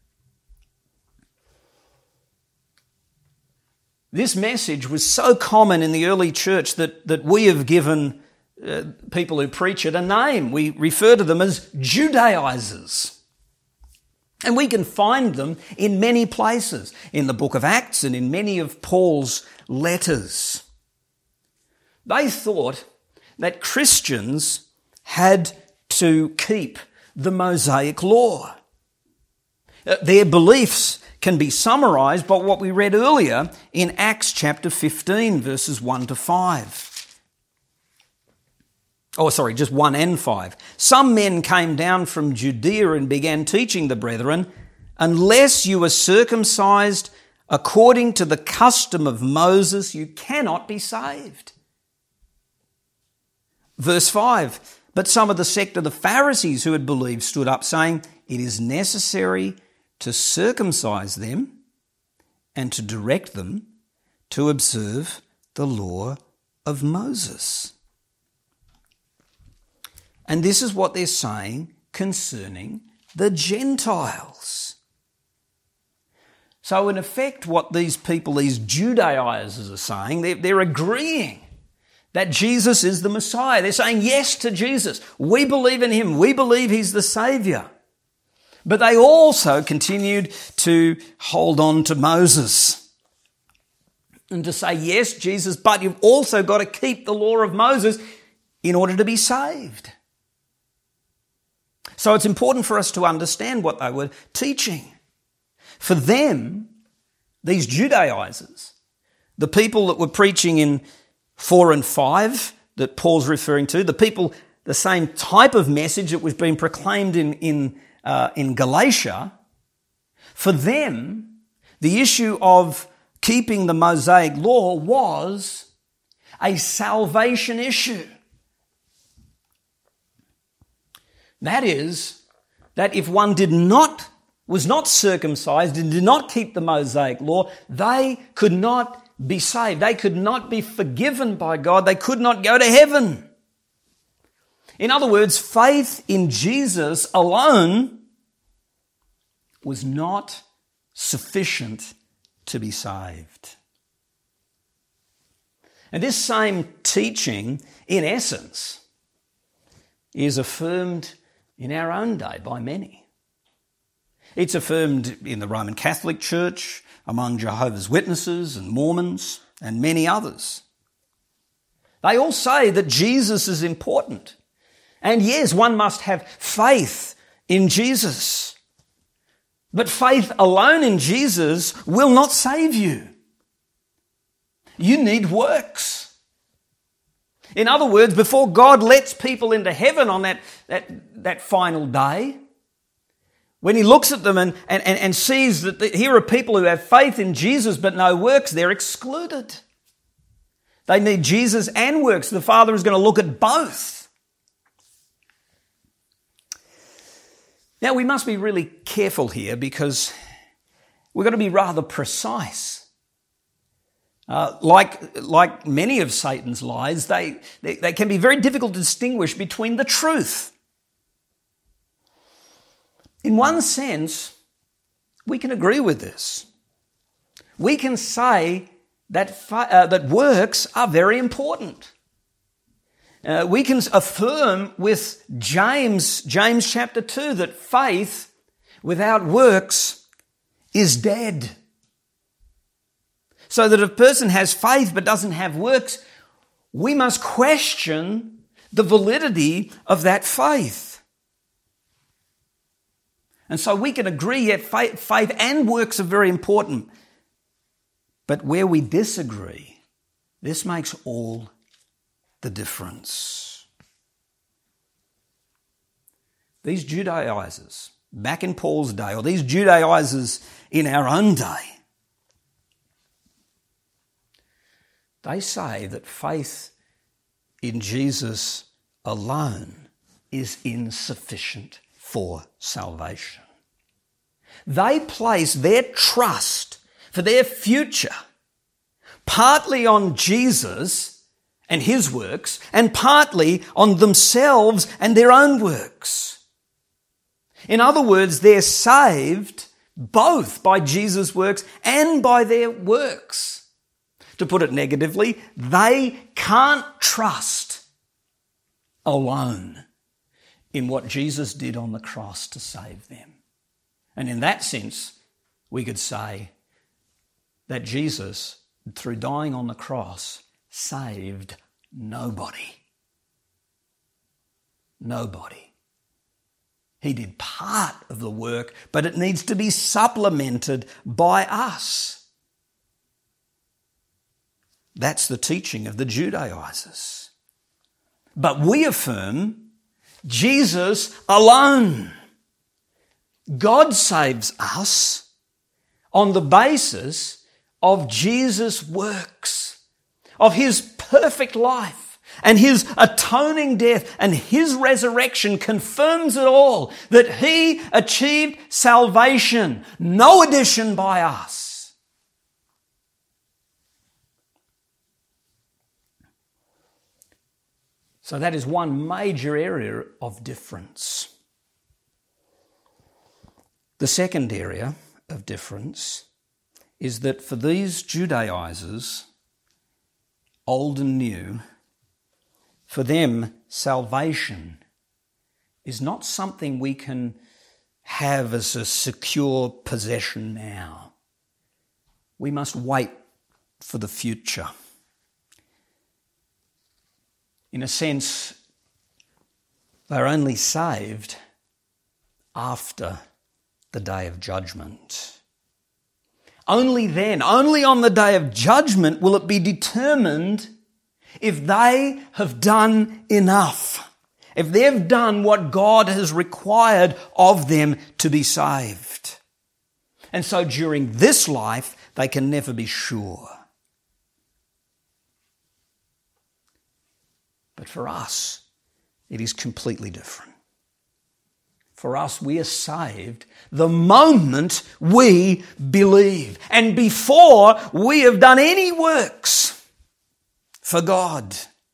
This message was so common in the early church that, that we have given uh, people who preach it a name. We refer to them as Judaizers. And we can find them in many places, in the book of Acts and in many of Paul's letters. They thought that Christians had to keep the Mosaic law. Uh, their beliefs can be summarised by what we read earlier in Acts chapter fifteen, verses one to five. Oh, sorry, just one and five. Some men came down from Judea and began teaching the brethren, unless you are circumcised according to the custom of Moses, you cannot be saved. Verse five, but some of the sect of the Pharisees who had believed stood up, saying, it is necessary to circumcise them and to direct them to observe the law of Moses. And this is what they're saying concerning the Gentiles. So in effect, what these people, these Judaizers are saying, they're, they're agreeing that Jesus is the Messiah. They're saying yes to Jesus. We believe in him. We believe he's the Saviour. But they also continued to hold on to Moses and to say, yes, Jesus, but you've also got to keep the law of Moses in order to be saved. So it's important for us to understand what they were teaching. For them, these Judaizers, the people that were preaching in four and five that Paul's referring to, the people, the same type of message that was being proclaimed in, in, uh, in Galatia, for them, the issue of keeping the Mosaic law was a salvation issue. That is, that if one did not, was not circumcised and did not keep the Mosaic law, they could not be saved. They could not be forgiven by God. They could not go to heaven. In other words, faith in Jesus alone was not sufficient to be saved. And this same teaching, in essence, is affirmed in our own day by many. It's affirmed in the Roman Catholic Church, among Jehovah's Witnesses and Mormons, and many others. They all say that Jesus is important. And yes, one must have faith in Jesus. But faith alone in Jesus will not save you. You need works. In other words, before God lets people into heaven on that, that, that final day, when he looks at them and, and, and sees that the, here are people who have faith in Jesus but no works, they're excluded. They need Jesus and works. The Father is going to look at both. Now, we must be really careful here because we've got to be rather precise. Uh, like, like many of Satan's lies, they, they, they can be very difficult to distinguish between the truth. In one sense, we can agree with this. We can say that, uh, that works are very important. Uh, we can affirm with James, James chapter two, that faith without works is dead. So that if a person has faith but doesn't have works, we must question the validity of that faith. And so we can agree that faith, faith and works are very important. But where we disagree, this makes all the difference. These Judaizers, back in Paul's day, or these Judaizers in our own day, they say that faith in Jesus alone is insufficient for salvation. They place their trust for their future partly on Jesus and his works, and partly on themselves and their own works. In other words, they're saved both by Jesus' works and by their works. To put it negatively, they can't trust alone in what Jesus did on the cross to save them. And in that sense, we could say that Jesus, through dying on the cross, saved nobody. Nobody. He did part of the work, but it needs to be supplemented by us. That's the teaching of the Judaizers. But we affirm Jesus alone. God saves us on the basis of Jesus' works, of his perfect life, and his atoning death and his resurrection confirms it all, that he achieved salvation, no addition by us. So that is one major area of difference. The second area of difference is that for these Judaizers, old and new, for them, salvation is not something we can have as a secure possession now. We must wait for the future. In a sense, they're only saved after the day of judgment. Only then, only on the day of judgment will it be determined if they have done enough, if they've done what God has required of them to be saved. And so during this life, they can never be sure. But for us, it is completely different. For us, we are saved the moment we believe and before we have done any works for God.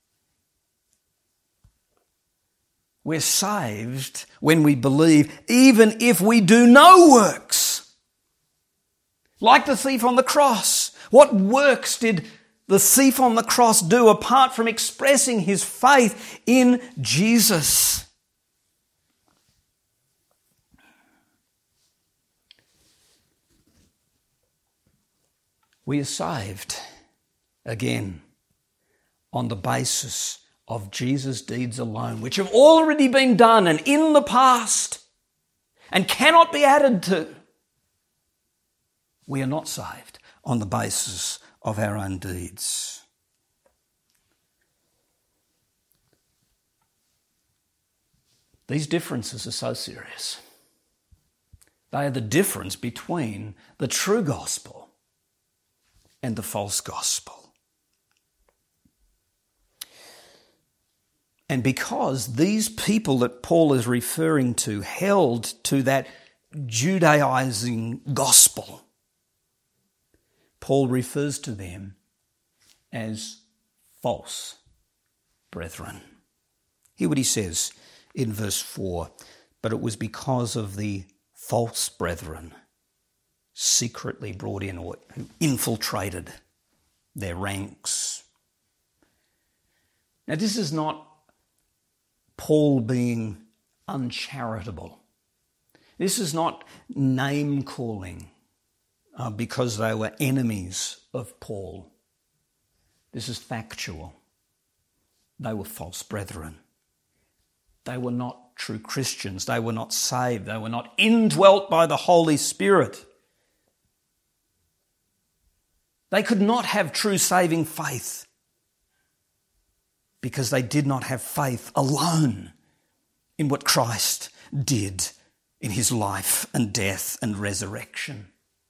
We're saved when we believe, even if we do no works. Like the thief on the cross. What works did the thief on the cross do apart from expressing his faith in Jesus? We are saved, again, on the basis of Jesus' deeds alone, which have already been done and in the past and cannot be added to. We are not saved on the basis of our own deeds. These differences are so serious. They are the difference between the true gospel and the false gospel. And because these people that Paul is referring to held to that Judaizing gospel, Paul refers to them as false brethren. Hear what he says in verse four. But it was because of the false brethren secretly brought in, or who infiltrated their ranks. Now, this is not Paul being uncharitable. This is not name-calling uh, because they were enemies of Paul. This is factual. They were false brethren. They were not true Christians. They were not saved. They were not indwelt by the Holy Spirit. They could not have true saving faith because they did not have faith alone in what Christ did in his life and death and resurrection.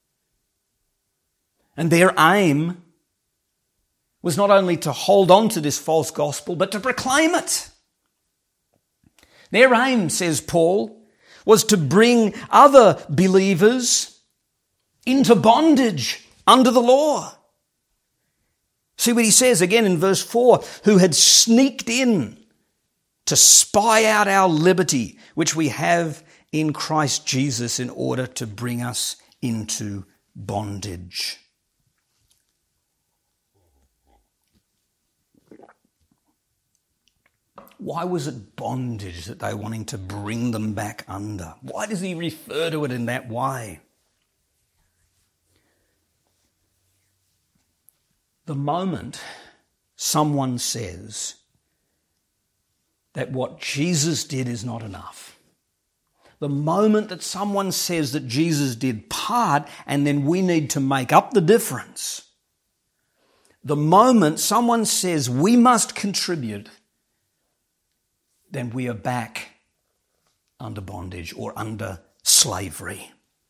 And their aim was not only to hold on to this false gospel, but to proclaim it. Their aim, says Paul, was to bring other believers into bondage under the law. See what he says again in verse four, who had sneaked in to spy out our liberty, which we have in Christ Jesus, in order to bring us into bondage. Why was it bondage that they were wanting to bring them back under? Why does he refer to it in that way? The moment someone says that what Jesus did is not enough, the moment that someone says that Jesus did part and then we need to make up the difference, the moment someone says we must contribute, then we are back under bondage or under slavery.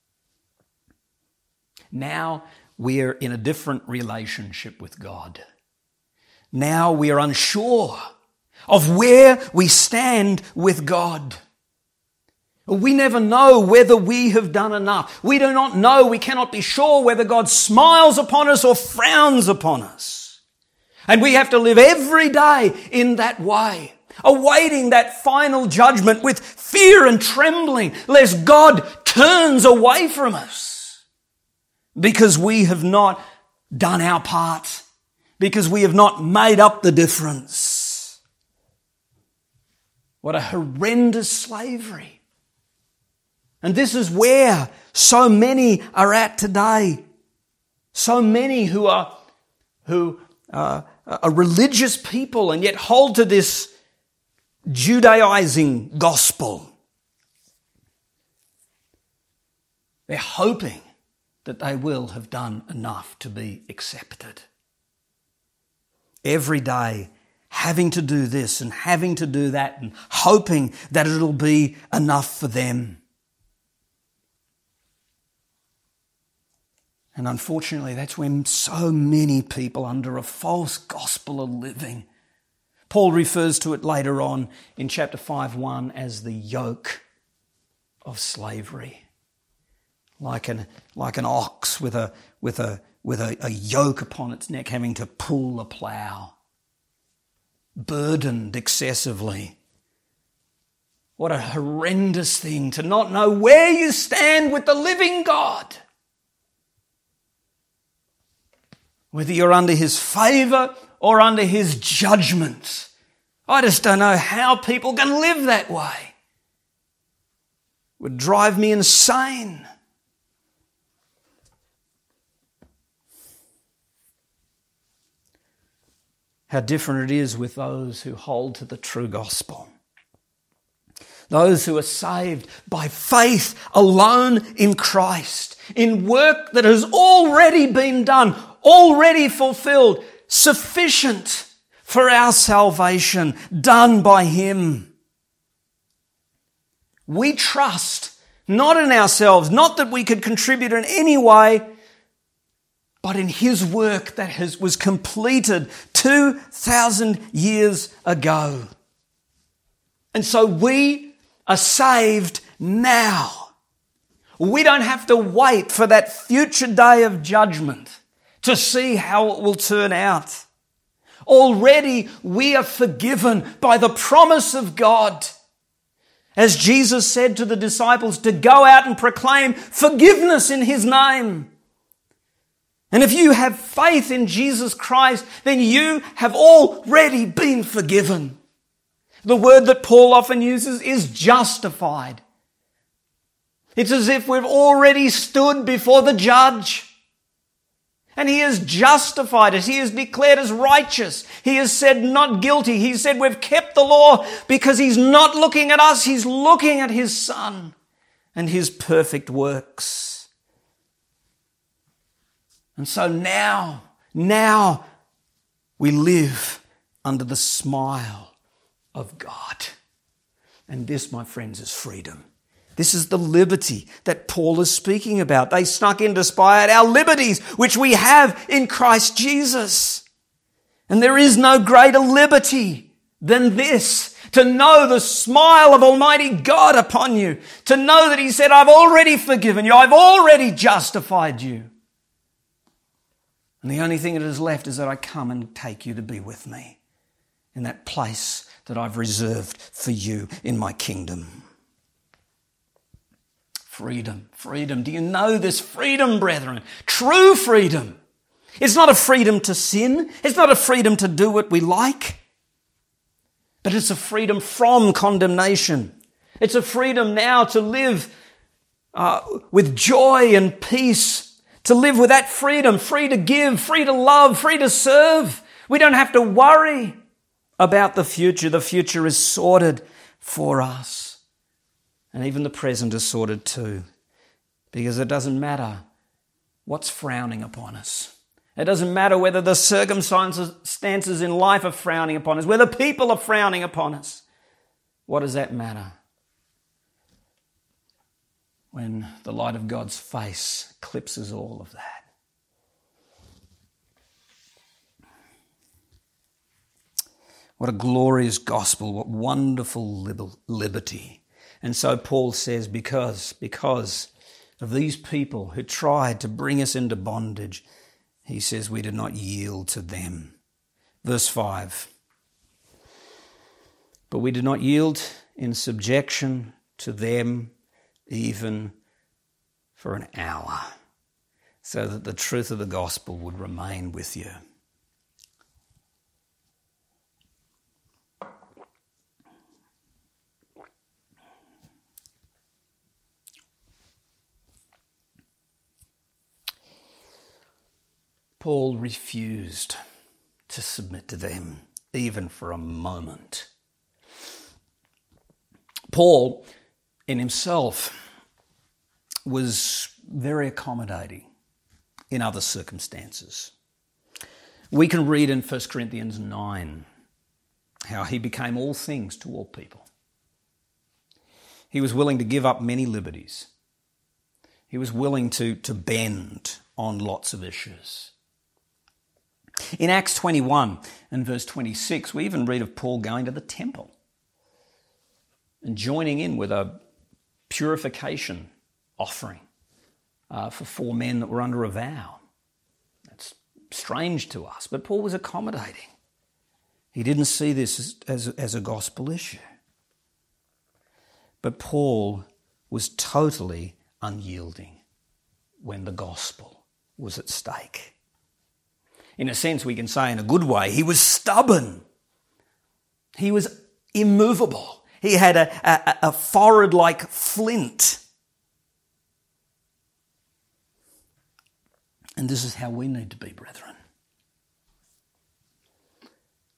Now we're in a different relationship with God. Now we are unsure of where we stand with God. We never know whether we have done enough. We do not know, we cannot be sure whether God smiles upon us or frowns upon us. And we have to live every day in that way, awaiting that final judgment with fear and trembling, lest God turns away from us because we have not done our part, because we have not made up the difference. What a horrendous slavery. And this is where so many are at today. So many who are, who uh, are religious people and yet hold to this Judaizing gospel. They're hoping that they will have done enough to be accepted. Every day having to do this and having to do that and hoping that it'll be enough for them. And unfortunately, that's when so many people under a false gospel are living. Paul refers to it later on in chapter five one as the yoke of slavery. Like an like an ox with a with a with a, a yoke upon its neck, having to pull a plough, burdened excessively. What a horrendous thing to not know where you stand with the living God. Whether you're under his favour or under his judgment. I just don't know how people can live that way. It would drive me insane. how different it is with those who hold to the true gospel. Those who are saved by faith alone in Christ, in work that has already been done, already fulfilled, sufficient for our salvation, done by Him. We trust not in ourselves, not that we could contribute in any way, but in His work that has, was completed two thousand years ago. And so we are saved now. We don't have to wait for that future day of judgment to see how it will turn out. Already we are forgiven by the promise of God. As Jesus said to the disciples, to go out and proclaim forgiveness in His name. And if you have faith in Jesus Christ, then you have already been forgiven. The word that Paul often uses is justified. It's as if we've already stood before the judge. And He has justified us. He has declared us righteous. He has said not guilty. He said we've kept the law because He's not looking at us. He's looking at His Son and His perfect works. And so now, now we live under the smile of God. And this, my friends, is freedom. This is the liberty that Paul is speaking about. They snuck in to spy out our liberties, which we have in Christ Jesus. And there is no greater liberty than this, to know the smile of Almighty God upon you, to know that He said, I've already forgiven you, I've already justified you. And the only thing that is left is that I come and take you to be with me in that place that I've reserved for you in my kingdom. Freedom, freedom. Do you know this freedom, brethren? True freedom. It's not a freedom to sin. It's not a freedom to do what we like. But it's a freedom from condemnation. It's a freedom now to live uh, with joy and peace. To live with that freedom, free to give, free to love, free to serve. We don't have to worry about the future. The future is sorted for us. And even the present is sorted too, because it doesn't matter what's frowning upon us. It doesn't matter whether the circumstances in life are frowning upon us, whether people are frowning upon us. What does that matter? When the light of God's face eclipses all of that. What a glorious gospel, what wonderful liberty. And so Paul says, because, because of these people who tried to bring us into bondage, he says we did not yield to them. Verse five. But we did not yield in subjection to them even for an hour, so that the truth of the gospel would remain with you. Paul refused to submit to them, even for a moment. Paul, in himself, was very accommodating in other circumstances. We can read in First Corinthians nine how he became all things to all people. He was willing to give up many liberties. He was willing to, to bend on lots of issues. In Acts twenty-one and verse twenty-six, we even read of Paul going to the temple and joining in with a purification offering uh, for four men that were under a vow. That's strange to us, but Paul was accommodating. He didn't see this as, as, as a gospel issue. But Paul was totally unyielding when the gospel was at stake. In a sense, we can say in a good way, he was stubborn. He was immovable. He had a, a, a forehead like flint. And this is how we need to be, brethren.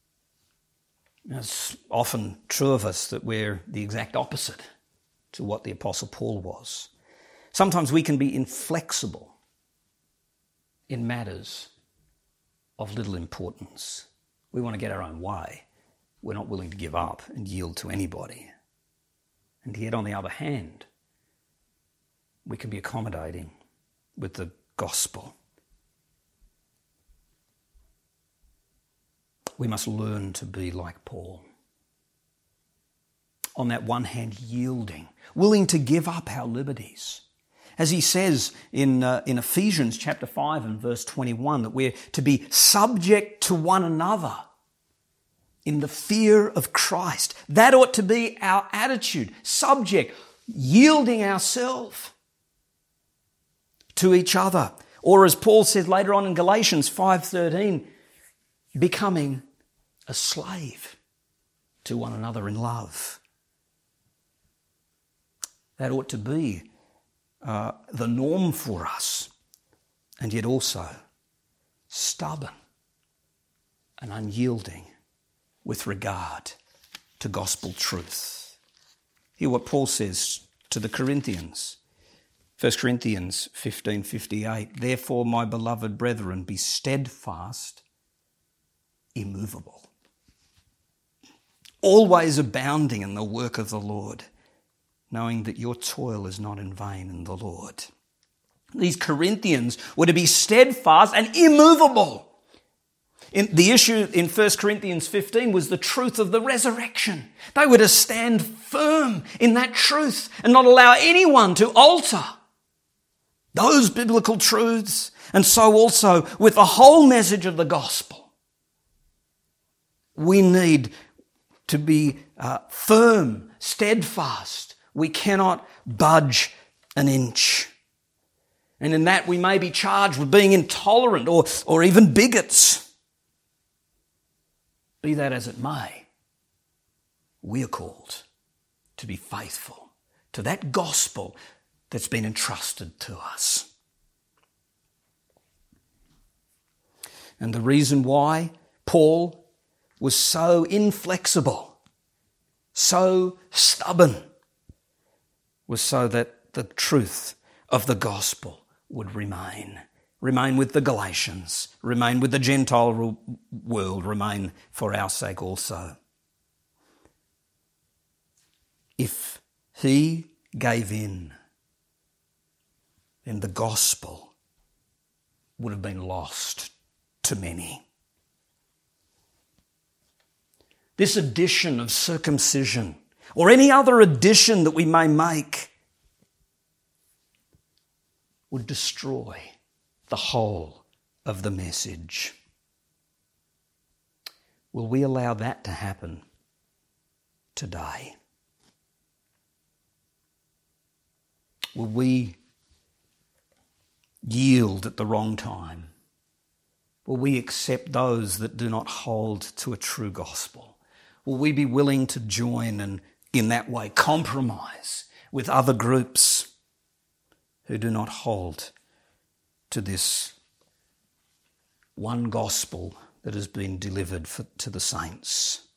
It's often true of us that we're the exact opposite to what the Apostle Paul was. Sometimes we can be inflexible in matters of little importance. We want to get our own way. We're not willing to give up and yield to anybody. And yet, on the other hand, we can be accommodating with the gospel. We must learn to be like Paul. On that one hand, yielding, willing to give up our liberties. As he says in, uh, in Ephesians chapter five and verse twenty-one, that we're to be subject to one another in the fear of Christ. That ought to be our attitude. Subject, yielding ourselves to each other. Or as Paul says later on in Galatians five thirteen, becoming a slave to one another in love. That ought to be uh, the norm for us, and yet also stubborn and unyielding with regard to gospel truth. Hear what Paul says to the Corinthians. First Corinthians fifteen fifty-eight, therefore, my beloved brethren, be steadfast, immovable, always abounding in the work of the Lord, knowing that your toil is not in vain in the Lord. These Corinthians were to be steadfast and immovable. In, the issue in First Corinthians fifteen was the truth of the resurrection. They were to stand firm in that truth and not allow anyone to alter those biblical truths. And so also with the whole message of the gospel, we need to be uh, firm, steadfast. We cannot budge an inch. And in that we may be charged with being intolerant or, or even bigots. Be that as it may, we are called to be faithful to that gospel that's been entrusted to us. And the reason why Paul was so inflexible, so stubborn, was so that the truth of the gospel would remain. Remain with the Galatians, remain with the Gentile world, remain for our sake also. If he gave in, then the gospel would have been lost to many. This addition of circumcision, or any other addition that we may make, would destroy the whole of the message. Will we allow that to happen today? Will we yield at the wrong time? Will we accept those that do not hold to a true gospel? Will we be willing to join and in that way compromise with other groups who do not hold to this one gospel that has been delivered for, to the saints?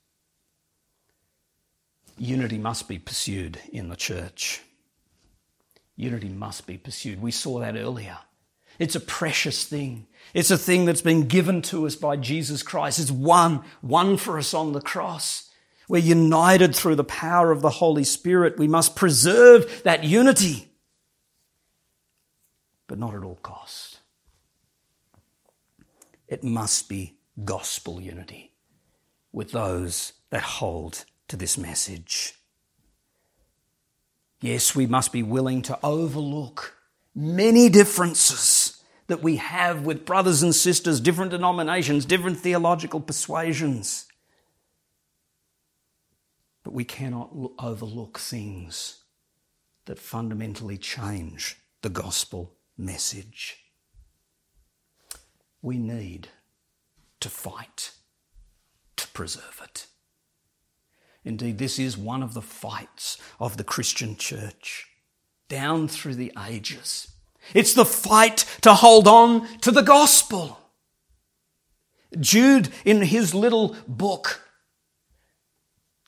Unity must be pursued in the church. Unity must be pursued. We saw that earlier. It's a precious thing. It's a thing that's been given to us by Jesus Christ. It's won, won for us on the cross. We're united through the power of the Holy Spirit. We must preserve that unity, but not at all cost. It must be gospel unity with those that hold to this message. Yes, we must be willing to overlook many differences that we have with brothers and sisters, different denominations, different theological persuasions. But we cannot overlook things that fundamentally change the gospel message. We need to fight to preserve it. Indeed, this is one of the fights of the Christian church down through the ages. It's the fight to hold on to the gospel. Jude, in his little book,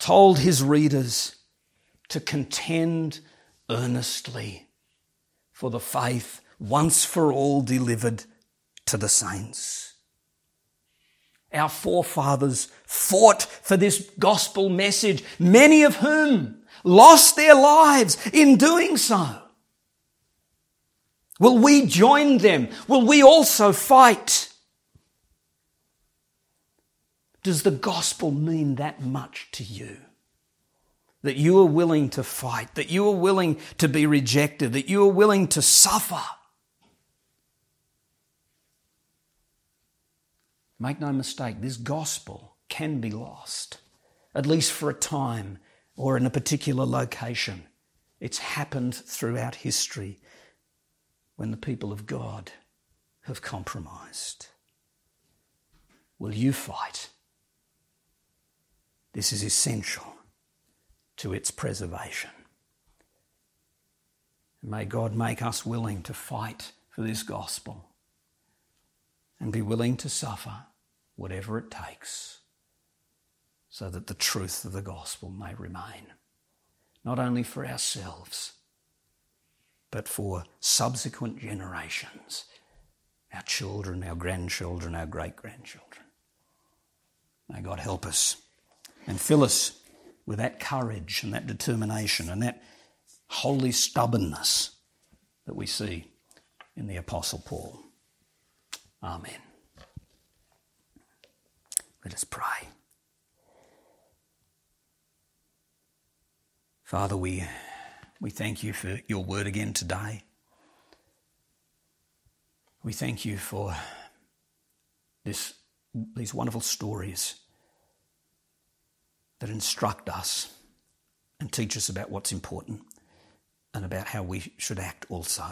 told his readers to contend earnestly for the faith once for all delivered to the saints. Our forefathers fought for this gospel message, many of whom lost their lives in doing so. Will we join them? Will we also fight? Does the gospel mean that much to you? That you are willing to fight, that you are willing to be rejected, that you are willing to suffer? Make no mistake, this gospel can be lost, at least for a time or in a particular location. It's happened throughout history when the people of God have compromised. Will you fight? This is essential to its preservation. May God make us willing to fight for this gospel and be willing to suffer whatever it takes so that the truth of the gospel may remain, not only for ourselves, but for subsequent generations, our children, our grandchildren, our great-grandchildren. May God help us and fill us with that courage and that determination and that holy stubbornness that we see in the Apostle Paul. Amen. Let us pray. Father, we, we thank you for your word again today. We thank you for this, these wonderful stories that instruct us and teach us about what's important and about how we should act also.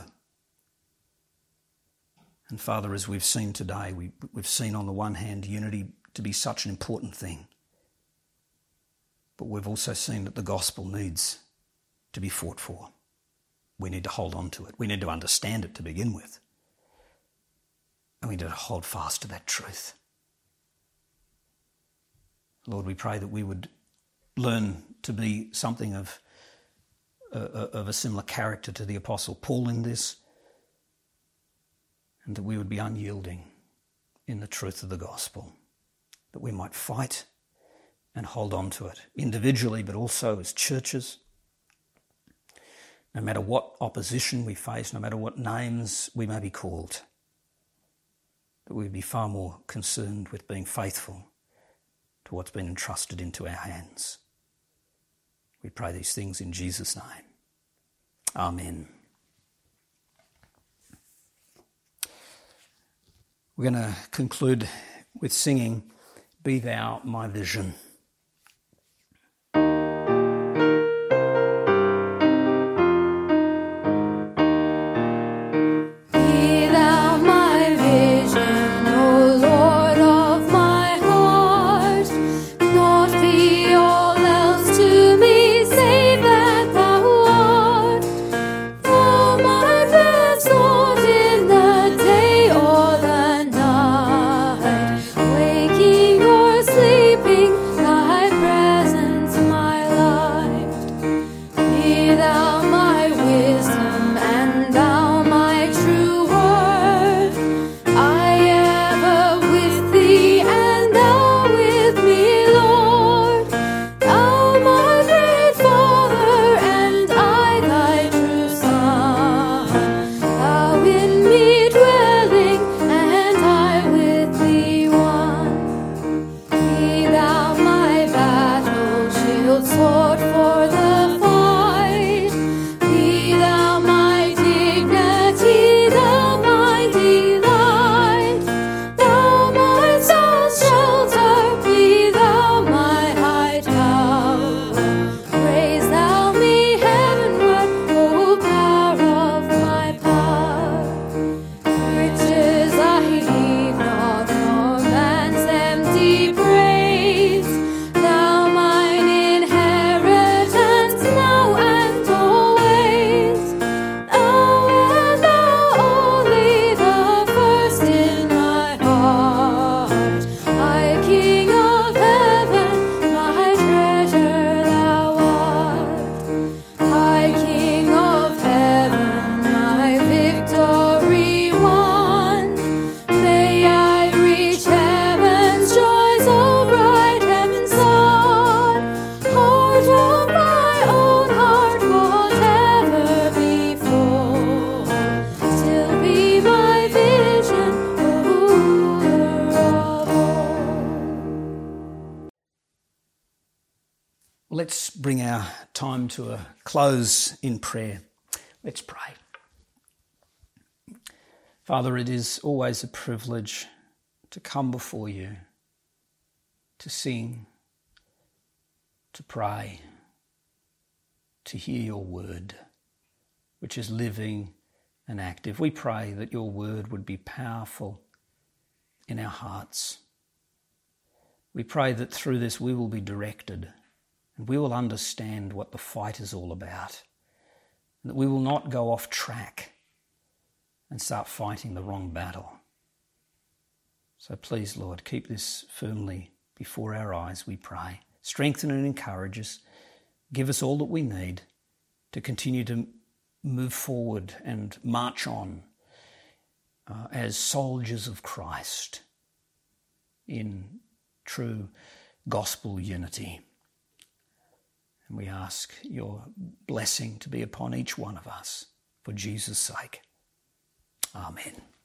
And Father, as we've seen today, we, we've seen on the one hand unity to be such an important thing, but we've also seen that the gospel needs to be fought for. We need to hold on to it. We need to understand it to begin with. And we need to hold fast to that truth. Lord, we pray that we would learn to be something of, uh, of a similar character to the Apostle Paul in this, and that we would be unyielding in the truth of the gospel, that we might fight and hold on to it, individually but also as churches. No matter what opposition we face, no matter what names we may be called, that we would be far more concerned with being faithful to what's been entrusted into our hands. We pray these things in Jesus' name. Amen. We're going to conclude with singing, "Be Thou My Vision." Sword for the fight. bring our time to a close in prayer. Let's pray. Father, it is always a privilege to come before you, to sing, to pray, to hear your word, which is living and active. We pray that your word would be powerful in our hearts. We pray that through this we will be directed and we will understand what the fight is all about, and that we will not go off track and start fighting the wrong battle. So please, Lord, keep this firmly before our eyes, we pray. Strengthen and encourage us. Give us all that we need to continue to move forward and march on uh, as soldiers of Christ in true gospel unity. And we ask your blessing to be upon each one of us for Jesus' sake. Amen.